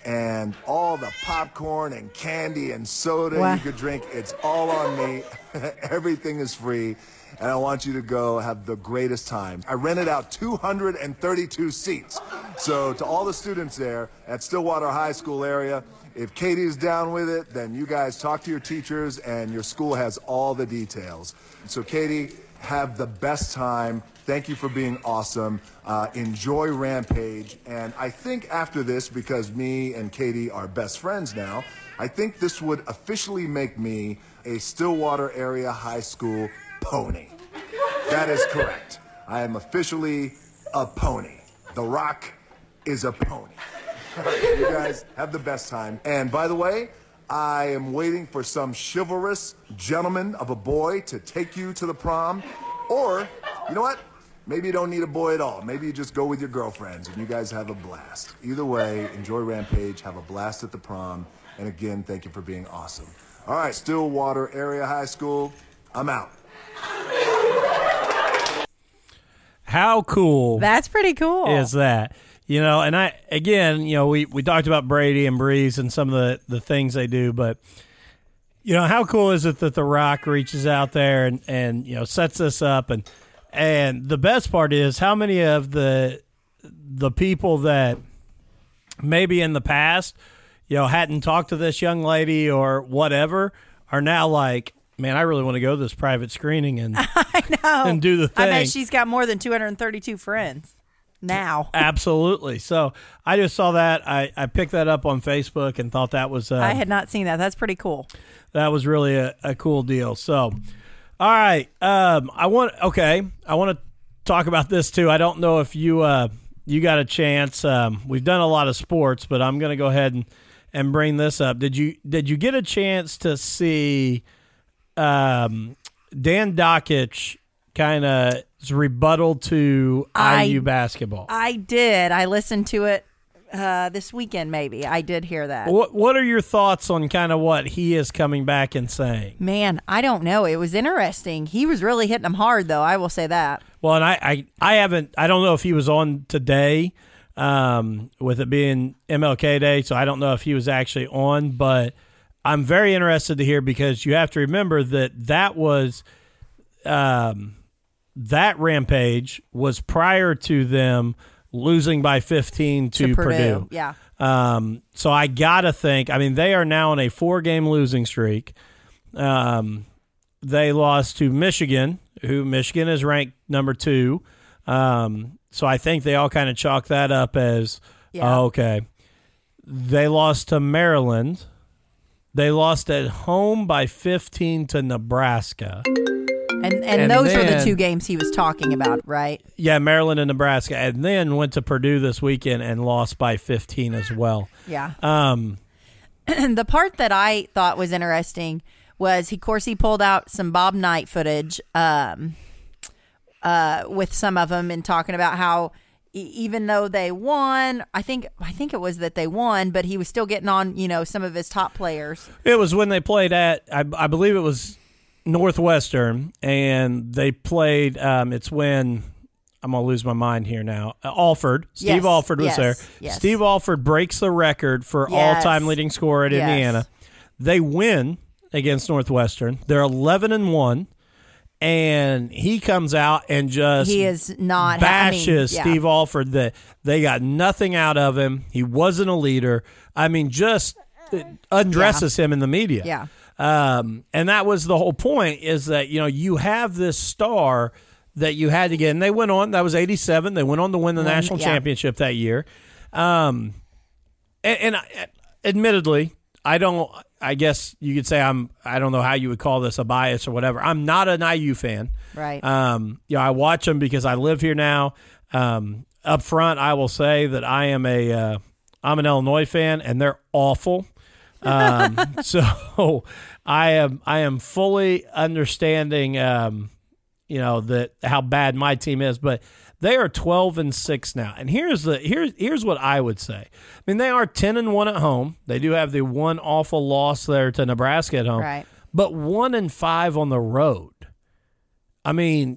and all the popcorn and candy and soda Wow. you could drink. It's all on me. Everything is free, and I want you to go have the greatest time. I rented out two hundred thirty-two seats. So to all the students there at Stillwater High School area, if Katie's down with it, then you guys talk to your teachers, and your school has all the details. So Katie, have the best time. Thank you for being awesome. Uh, enjoy Rampage. And I think after this, because me and Katie are best friends now, I think this would officially make me a Stillwater Area High School pony. That is correct. I am officially a pony. The Rock is a pony. All right, you guys have the best time. And by the way, I am waiting for some chivalrous gentleman of a boy to take you to the prom. Or, you know what? Maybe you don't need a boy at all. Maybe you just go with your girlfriends and you guys have a blast. Either way, enjoy Rampage, have a blast at the prom. And again, thank you for being awesome. All right, Stillwater Area High School, I'm out. How cool That's pretty cool. is that? You know, and I, again, you know, we, we talked about Brady and Breeze and some of the, the things they do, but, you know, how cool is it that The Rock reaches out there and, and you know, sets this up? And and the best part is how many of the the people that maybe in the past, you know, hadn't talked to this young lady or whatever are now like, man, I really want to go to this private screening and, I know. and do the thing. I bet she's got more than two hundred thirty-two friends now. Absolutely. So I just saw that. I, I picked that up on Facebook and thought that was uh, I had not seen that. That's pretty cool. that was really a, a cool deal. So, all right. Um, I want okay. I want to talk about this too. I don't know if you uh, you got a chance. Um, we've done a lot of sports, but I'm going to go ahead and, and bring this up. Did you did you get a chance to see um, Dan Dockich kind of rebuttal to I- I U basketball? I did. I listened to it uh, this weekend, maybe. I did hear that. What What are your thoughts on kind of what he is coming back and saying? Man, I don't know. It was interesting. He was really hitting them hard, though. I will say that. Well, and I, I, I haven't. I don't know if he was on today, um, with it being M L K Day, so I don't know if he was actually on. But I'm very interested to hear because you have to remember that that was, um, that Rampage was prior to them losing by fifteen to, To Purdue, Purdue. yeah. Um, so I gotta think. I mean, they are now on a four-game losing streak. Um, they lost to Michigan, who Michigan is ranked number two. Um, so I think they all kind of chalk that up as, Yeah. oh, okay. They lost to Maryland. They lost at home by fifteen to Nebraska. And and, And those are the then- two games he was talking about, right? Yeah, Maryland and Nebraska. And then went to Purdue this weekend and lost by fifteen as well. Yeah. Um, The part that I thought was interesting was, he, of course, he pulled out some Bob Knight footage um, uh, with some of them and talking about how e- even though they won, I think I think it was that they won, but he was still getting on, you know, some of his top players. It was when they played at, I, I believe it was Northwestern, and they played, um, it's when, I'm going to lose my mind here now, uh, Alford. Steve Yes, Alford was yes, there. yes. Steve Alford breaks the record for Yes. all-time leading scorer at Yes. Indiana. They win against Northwestern. They're eleven and one, and he comes out and just He is not ha- I mean, bashes yeah. Steve Alford. That they got nothing out of him. He wasn't a leader. I mean, just undresses him in the media. Yeah. Um, and that was the whole point, is that, you know, you have this star that you had to get, and they went on, that was eighty-seven. They went on to win the Win- national yeah. championship that year. Um, and, and I, admittedly, I don't, I guess you could say I'm, I don't know how you would call this a bias or whatever. I'm not an I U fan. Right. Um, you know, I watch them because I live here now. Um, up front, I will say that I am a, uh, I'm an Illinois fan, and they're awful. Um, so I am I am fully understanding, um, you know, that how bad my team is, but they are twelve and six now. And here's the here's here's what I would say. I mean, they are ten and one at home. They do have the one awful loss there to Nebraska at home, Right. but one and five on the road. I mean,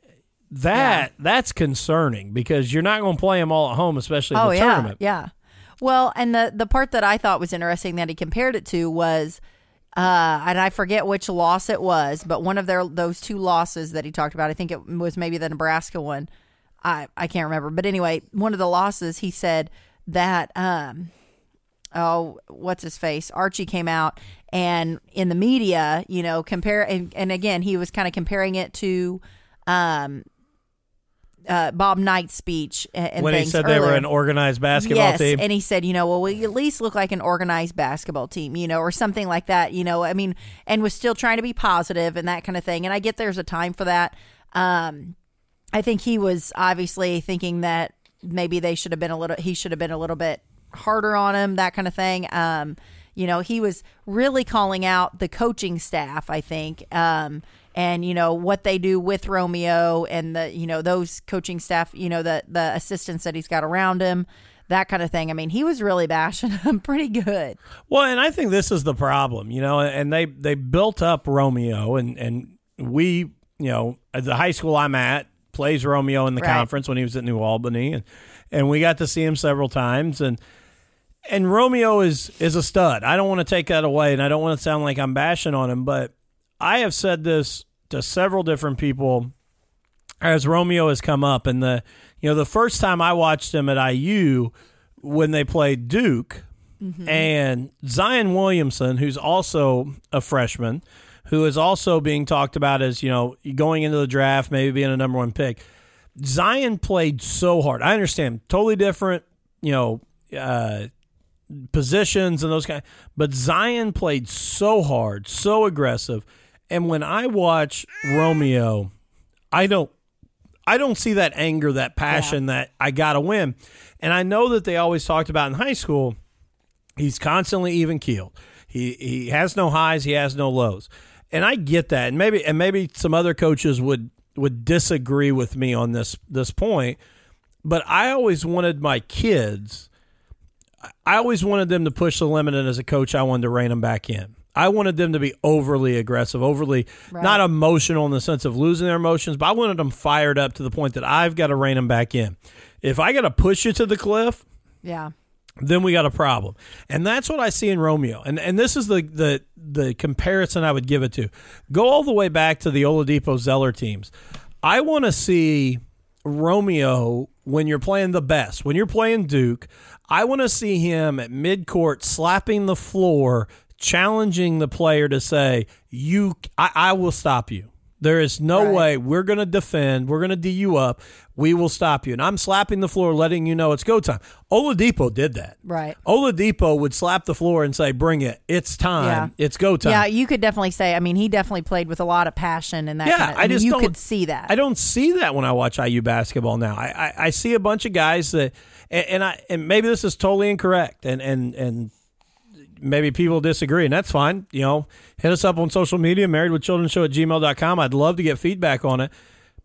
that that's concerning because you're not going to play them all at home, especially in Oh the yeah, tournament. yeah. Well, and the, the part that I thought was interesting that he compared it to was, uh, and I forget which loss it was, but one of their those two losses that he talked about, I think it was maybe the Nebraska one. I, I can't remember. But anyway, one of the losses, he said that, um, oh, what's his face? Archie came out and in the media, you know, compare, and, and again, he was kind of comparing it to um, uh, Bob Knight's speech and when things he said earlier. they were an organized basketball yes, team. And he said, you know, well, we at least look like an organized basketball team, you know, or something like that, you know, I mean, and was still trying to be positive and that kind of thing. And I get there's a time for that. Um, I think he was obviously thinking that maybe they should have been a little, he should have been a little bit harder on him, that kind of thing. Um, you know, he was really calling out the coaching staff, I think, um, and, you know, what they do with Romeo and the, you know, those coaching staff, you know, the, the assistants that he's got around him, that kind of thing. I mean, he was really bashing him pretty good. Well, and I think this is the problem, you know, and they, they built up Romeo and, and we, you know, at the high school I'm at, plays Romeo in the right. conference when he was at New Albany, and and we got to see him several times, and and Romeo is is a stud. I don't want to take that away, and I don't want to sound like I'm bashing on him, but I have said this to several different people as Romeo has come up, and the you know the first time I watched him at I U when they played Duke, mm-hmm. and Zion Williamson, who's also a freshman, who is also being talked about as, you know, going into the draft, maybe being a number one pick. Zion played so hard. I understand, totally different, you know, uh, positions and those kind. But Zion played so hard, so aggressive. And when I watch Romeo, I don't, I don't see that anger, that passion, yeah. that I got to win. And I know that they always talked about in high school, he's constantly even keeled. He he has no highs, he has no lows. And I get that, and maybe and maybe some other coaches would, would disagree with me on this this point, but I always wanted my kids, I always wanted them to push the limit, and as a coach, I wanted to rein them back in. I wanted them to be overly aggressive, overly, right. not emotional in the sense of losing their emotions, but I wanted them fired up to the point that I've got to rein them back in. If I got to push you to the cliff, yeah. then we got a problem. And that's what I see in Romeo. And and this is the, the, the comparison I would give it to. Go all the way back to the Oladipo Zeller teams. I want to see Romeo when you're playing the best. When you're playing Duke, I want to see him at midcourt slapping the floor, challenging the player to say, "You, I, I will stop you. There is no right. way we're going to defend. We're going to D you up. We will stop you." And I'm slapping the floor, letting you know it's go time. Oladipo did that. Right. Oladipo would slap the floor and say, "Bring it. It's time. Yeah. It's go time." Yeah, you could definitely say, I mean, he definitely played with a lot of passion and that yeah, kind of, I just you don't, could see that. I don't see that when I watch I U basketball now. I, I, I see a bunch of guys that, and, and I and maybe this is totally incorrect, and and and maybe people disagree, and that's fine. You know, hit us up on social media, married with children show at gmail dot com. I'd love to get feedback on it.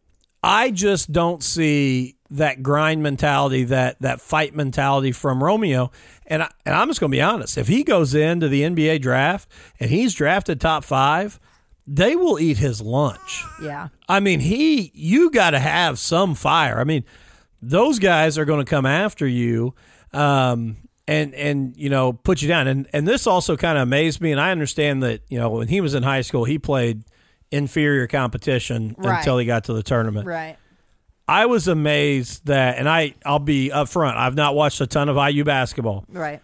I just don't see that grind mentality, that that fight mentality from Romeo. And, I, and I'm just going to be honest. If he goes into the N B A draft and he's drafted top five, they will eat his lunch. Yeah. I mean, he you got to have some fire. I mean, those guys are going to come after you. Um And, and you know, put you down. And and this also kind of amazed me, and I understand that, you know, when he was in high school, he played inferior competition right. until he got to the tournament. Right. I was amazed that, and I, I'll be up front, I've not watched a ton of I U basketball. Right.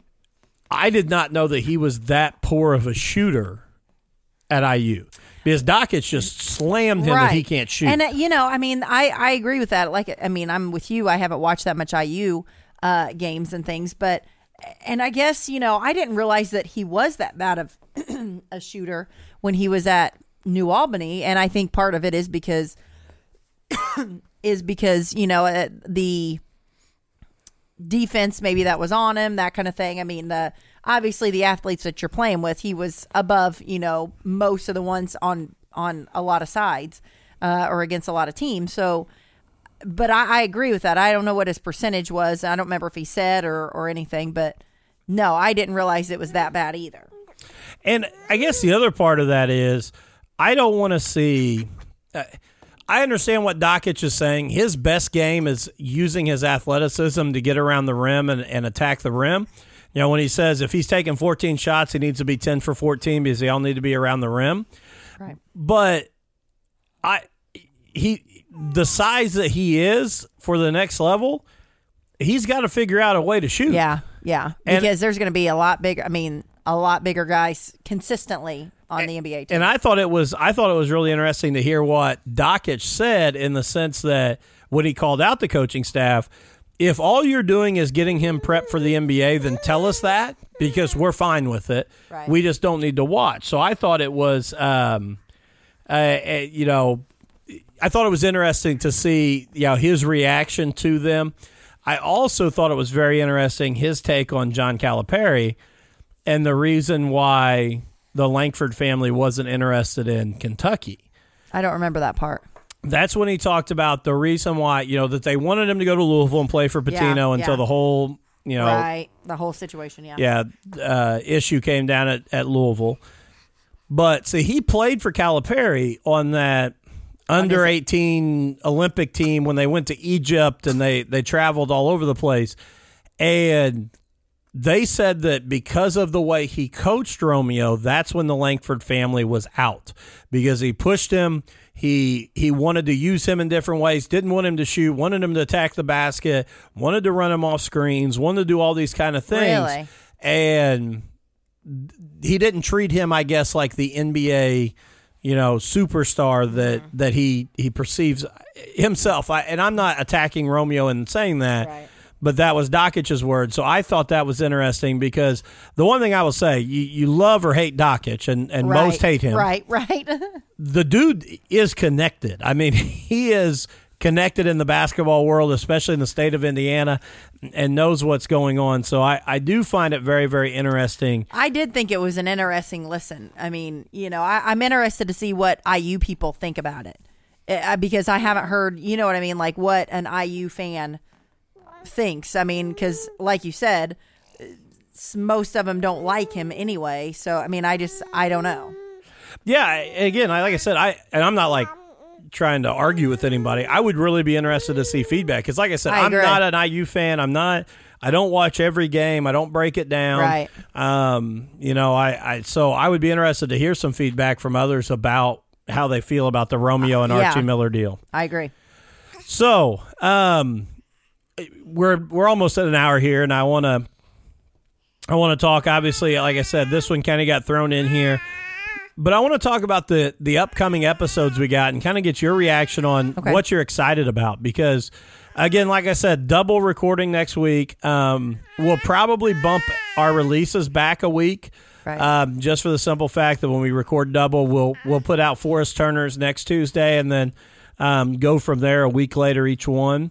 I did not know that he was that poor of a shooter at I U. Because Dockich just slammed him right. that he can't shoot. And, uh, you know, I mean, I, I agree with that. Like, I mean, I'm with you. I haven't watched that much I U Uh, games and things, but and I guess, you know, I didn't realize that he was that bad of a shooter when he was at New Albany, and I think part of it is because is because you know uh, the defense maybe that was on him, that kind of thing. I mean, the obviously the athletes that you're playing with, he was above, you know, most of the ones on on a lot of sides uh, or against a lot of teams, so. But I, I agree with that. I don't know what his percentage was. I don't remember if he said or, or anything, but no, I didn't realize it was that bad either. And I guess the other part of that is I don't want to see uh, I understand what Dockich is saying. His best game is using his athleticism to get around the rim and, and attack the rim. You know, when he says if he's taking fourteen shots, he needs to be ten for fourteen because they all need to be around the rim. Right. But I he the size that he is for the next level, he's got to figure out a way to shoot. Yeah, yeah. And, because there's going to be a lot bigger. I mean, a lot bigger guys consistently on and, the N B A team. And I thought it was I thought it was really interesting to hear what Dockich said in the sense that when he called out the coaching staff, if all you're doing is getting him prepped for the N B A, then tell us that because we're fine with it. Right. We just don't need to watch. So I thought it was, um, uh, uh, you know, I thought it was interesting to see, you know, his reaction to them. I also thought it was very interesting his take on John Calipari and the reason why the Langford family wasn't interested in Kentucky. I don't remember that part. That's when he talked about the reason why, you know, that they wanted him to go to Louisville and play for Pitino yeah, until yeah. the whole, you know, right, the whole situation, yeah, yeah, uh, issue came down at, at Louisville. But see, he played for Calipari on that under eighteen Olympic team when they went to Egypt and they they traveled all over the place, and they said that because of the way he coached Romeo, that's when the Langford family was out because he pushed him. He he wanted to use him in different ways, didn't want him to shoot, wanted him to attack the basket, wanted to run him off screens, wanted to do all these kind of things. Really? And he didn't treat him, I guess, like the N B A, you know, superstar that, mm-hmm. that he, he perceives himself. I, and I'm not attacking Romeo and saying that. Right. But that was Dockich's word. So I thought that was interesting because the one thing I will say, you, you love or hate Dockich, and, and right, most hate him. Right, right. The dude is connected. I mean, he is connected in the basketball world, especially in the state of Indiana, and knows what's going on. So I, I do find it very, very interesting. I did think it was an interesting listen. I mean, you know, I, I'm interested to see what I U people think about it uh, because I haven't heard, you know what I mean, like what an I U fan thinks. I mean, because like you said, most of them don't like him anyway. So, I mean, I just, I don't know. Yeah, again, like I said, I and I'm not like trying to argue with anybody. I would really be interested to see feedback because, like I said, I I'm agree. not an I U fan. I'm not. I don't watch every game. I don't break it down. Right. Um. You know, I. I so I would be interested to hear some feedback from others about how they feel about the Romeo and Yeah. Archie Miller deal. I agree. So, um, we're we're almost at an hour here, and I want to. I want to talk. Obviously, like I said, this one kind of got thrown in here. But I want to talk about the, the upcoming episodes we got and kind of get your reaction on Okay. what you're excited about. Because, again, like I said, double recording next week. Um, we'll probably bump our releases back a week, Right. um, just for the simple fact that when we record double, we'll we'll put out Forrest Turner's next Tuesday and then um, go from there a week later each one.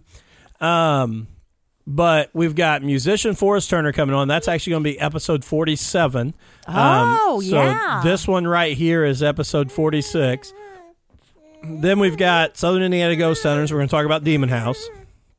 Um, but we've got musician Forrest Turner coming on. That's actually going to be episode forty-seven. Oh, um, so yeah. this one right here is episode forty-six. Then we've got Southern Indiana Ghost Hunters. We're going to talk about Demon House.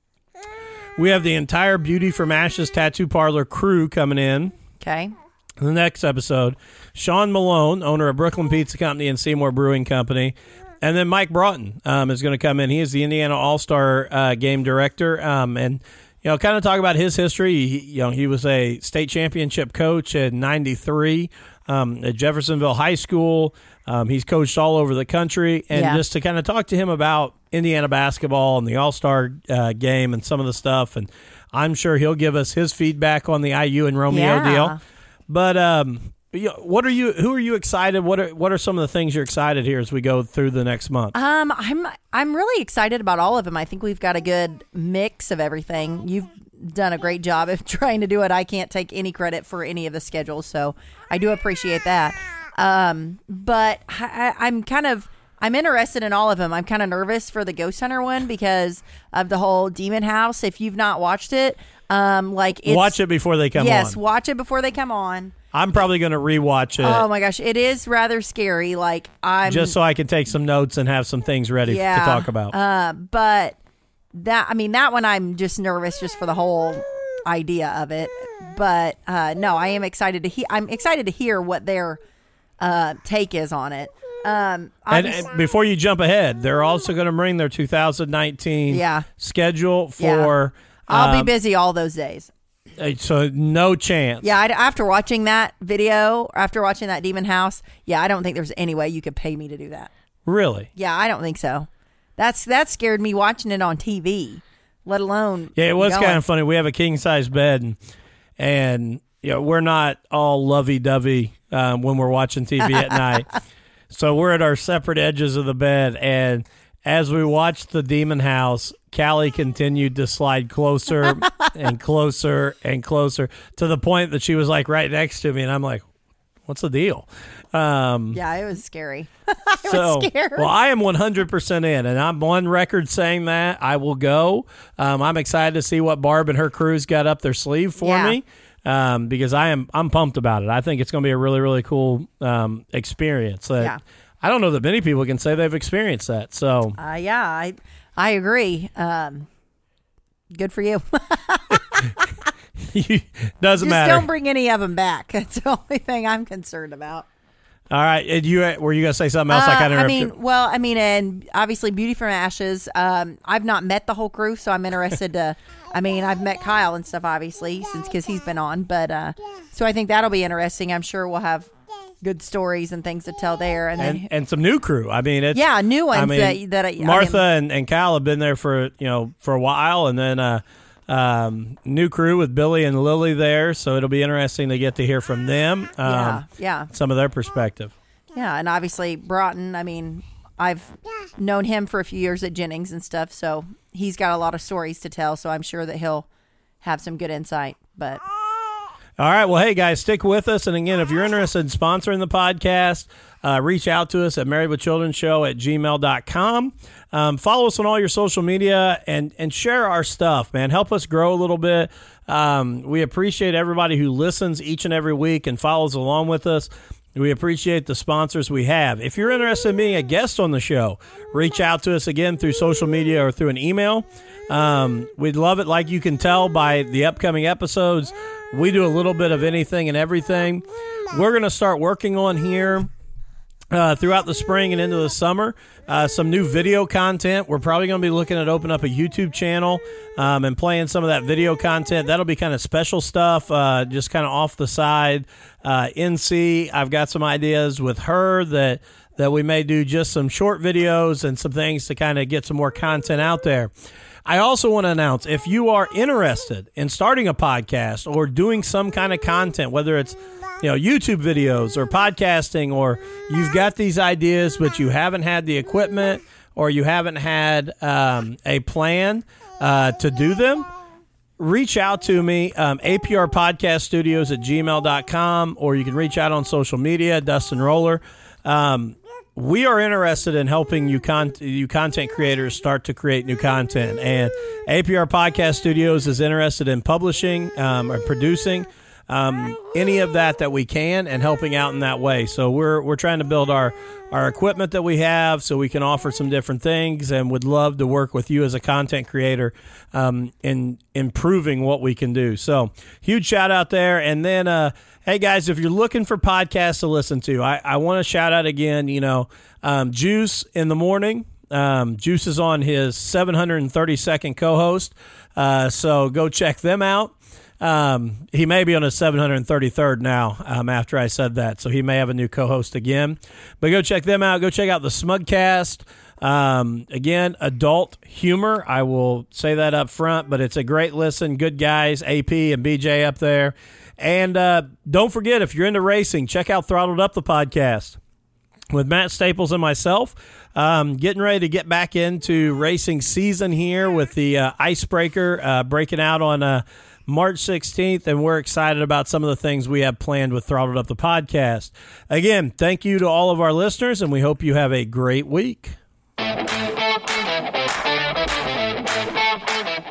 We have the entire Beauty from Ashes Tattoo Parlor crew coming in. Okay. The next episode, Sean Malone, owner of Brooklyn Pizza Company and Seymour Brewing Company. And then Mike Broughton um, is going to come in. He is the Indiana All-Star uh, game director. Um, and, you know, kind of talk about his history. He, you know, he was a state championship coach in ninety-three um, at Jeffersonville High School. Um, he's coached all over the country. And Yeah. just to kind of talk to him about Indiana basketball and the All-Star uh, game and some of the stuff. And I'm sure he'll give us his feedback on the I U and Romeo Yeah. deal. But um, you know, what are you? Who are you excited? What are what are some of the things you're excited here as we go through the next month? Um, I'm I'm really excited about all of them. I think we've got a good mix of everything. You've done a great job of trying to do it. I can't take any credit for any of the schedules, so I do appreciate that. Um, but I, I'm kind of I'm interested in all of them. I'm kind of nervous for the Ghost Hunter one because of the whole Demon House. If you've not watched it, um, like it's, Watch it before they come yes, on. watch it before they come on. I'm probably going to rewatch it Oh my gosh, it is rather scary. Like I'm just so I can take some notes and have some things ready yeah, to talk about. Uh, but that I mean that one I'm just nervous just for the whole idea of it. But uh, no, I am excited to hear. I'm excited to hear what their uh, take is on it. Um, and, and before you jump ahead, they're also going to bring their two thousand nineteen yeah. schedule for. Yeah. I'll um, be busy all those days. So no chance. Yeah, I, after watching that video, after watching that Demon House, yeah, I don't think there's any way you could pay me to do that. Really? Yeah, I don't think so. That's that scared me watching it on T V, let alone. Yeah, it was going. kind of funny. We have a king size bed, and, and you know, we're not all lovey dovey um, when we're watching T V at night. So we're at our separate edges of the bed, and as we watched the Demon House, Callie continued to slide closer and closer and closer to the point that she was like right next to me, and I'm like, "What's the deal?" Um, yeah, it was scary. I so, was scared. Well, I am one hundred percent in, and I'm on record saying that I will go. Um, I'm excited to see what Barb and her crew's got up their sleeve for Yeah. me. Um, because I am I'm pumped about it. I think it's going to be a really, really cool um, experience. That Yeah. I don't know that many people can say they've experienced that. So Uh, yeah, I I agree. Um, good for you. doesn't Just matter. don't bring any of them back. That's the only thing I'm concerned about. All right, and you were you going to say something else? I Uh, kind of I mean, well, I mean, and obviously, Beauty from Ashes. Um, I've not met the whole crew, so I'm interested to. I mean, I've met Kyle and stuff, obviously, since because he's been on. But uh, so I think that'll be interesting. I'm sure we'll have good stories and things to tell there, and, and, then and some new crew. I mean, it's yeah, new ones I mean, that that I, Martha I mean, and, and Kyle have been there for you know for a while, and then uh, um, new crew with Billy and Lily there. So it'll be interesting to get to hear from them. Um, yeah, yeah, some of their perspective. yeah, and obviously Broughton. I mean, I've known him for a few years at Jennings and stuff, so he's got a lot of stories to tell. So I'm sure that he'll have some good insight. But All right. Well, hey, guys, stick with us. And again, if you're interested in sponsoring the podcast, uh, reach out to us at married with children show at gmail dot com. Um, follow us on all your social media and, and share our stuff, man. Help us grow a little bit. Um, we appreciate everybody who listens each and every week and follows along with us. We appreciate the sponsors we have. If you're interested in being a guest on the show, reach out to us again through social media or through an email. Um, we'd love it. Like you can tell by the upcoming episodes, we do a little bit of anything and everything. We're going to start working on here uh, throughout the spring and into the summer. Uh, some new video content. We're probably going to be looking at open up a YouTube channel um, and playing some of that video content. That'll be kind of special stuff, uh, just kind of off the side. Uh, N C, I've got some ideas with her that that we may do just some short videos and some things to kind of get some more content out there. I also want to announce, if you are interested in starting a podcast or doing some kind of content, whether it's you know YouTube videos or podcasting, or you've got these ideas but you haven't had the equipment or you haven't had um, a plan uh, to do them, reach out to me, um, A P R Podcast Studios at gmail dot com, or you can reach out on social media, Dustin Roller. Um, we are interested in helping you, con- you content creators start to create new content. And A P R Podcast Studios is interested in publishing um, or producing um, any of that that we can and helping out in that way. So we're we're trying to build our, our equipment that we have so we can offer some different things, and would love to work with you as a content creator um, in improving what we can do. So huge shout out there. And then, uh, hey guys, if you're looking for podcasts to listen to, I, I want to shout out again, you know, um, Juice in the morning. Um, Juice is on his seven hundred thirty-second co-host. Uh, so go check them out. Um, he may be on his seven hundred thirty-third now, um, after I said that. So he may have a new co-host again, but go check them out. Go check out the Smugcast. Um, again, adult humor. I will say that up front, but it's a great listen. Good guys, A P and B J up there. And, uh, don't forget, if you're into racing, check out Throttled Up, the podcast with Matt Staples and myself. Um, getting ready to get back into racing season here with the, uh, Icebreaker, uh, breaking out on, uh, March sixteenth, and we're excited about some of the things we have planned with Throttled Up, the podcast. Again, thank you to all of our listeners, and we hope you have a great week.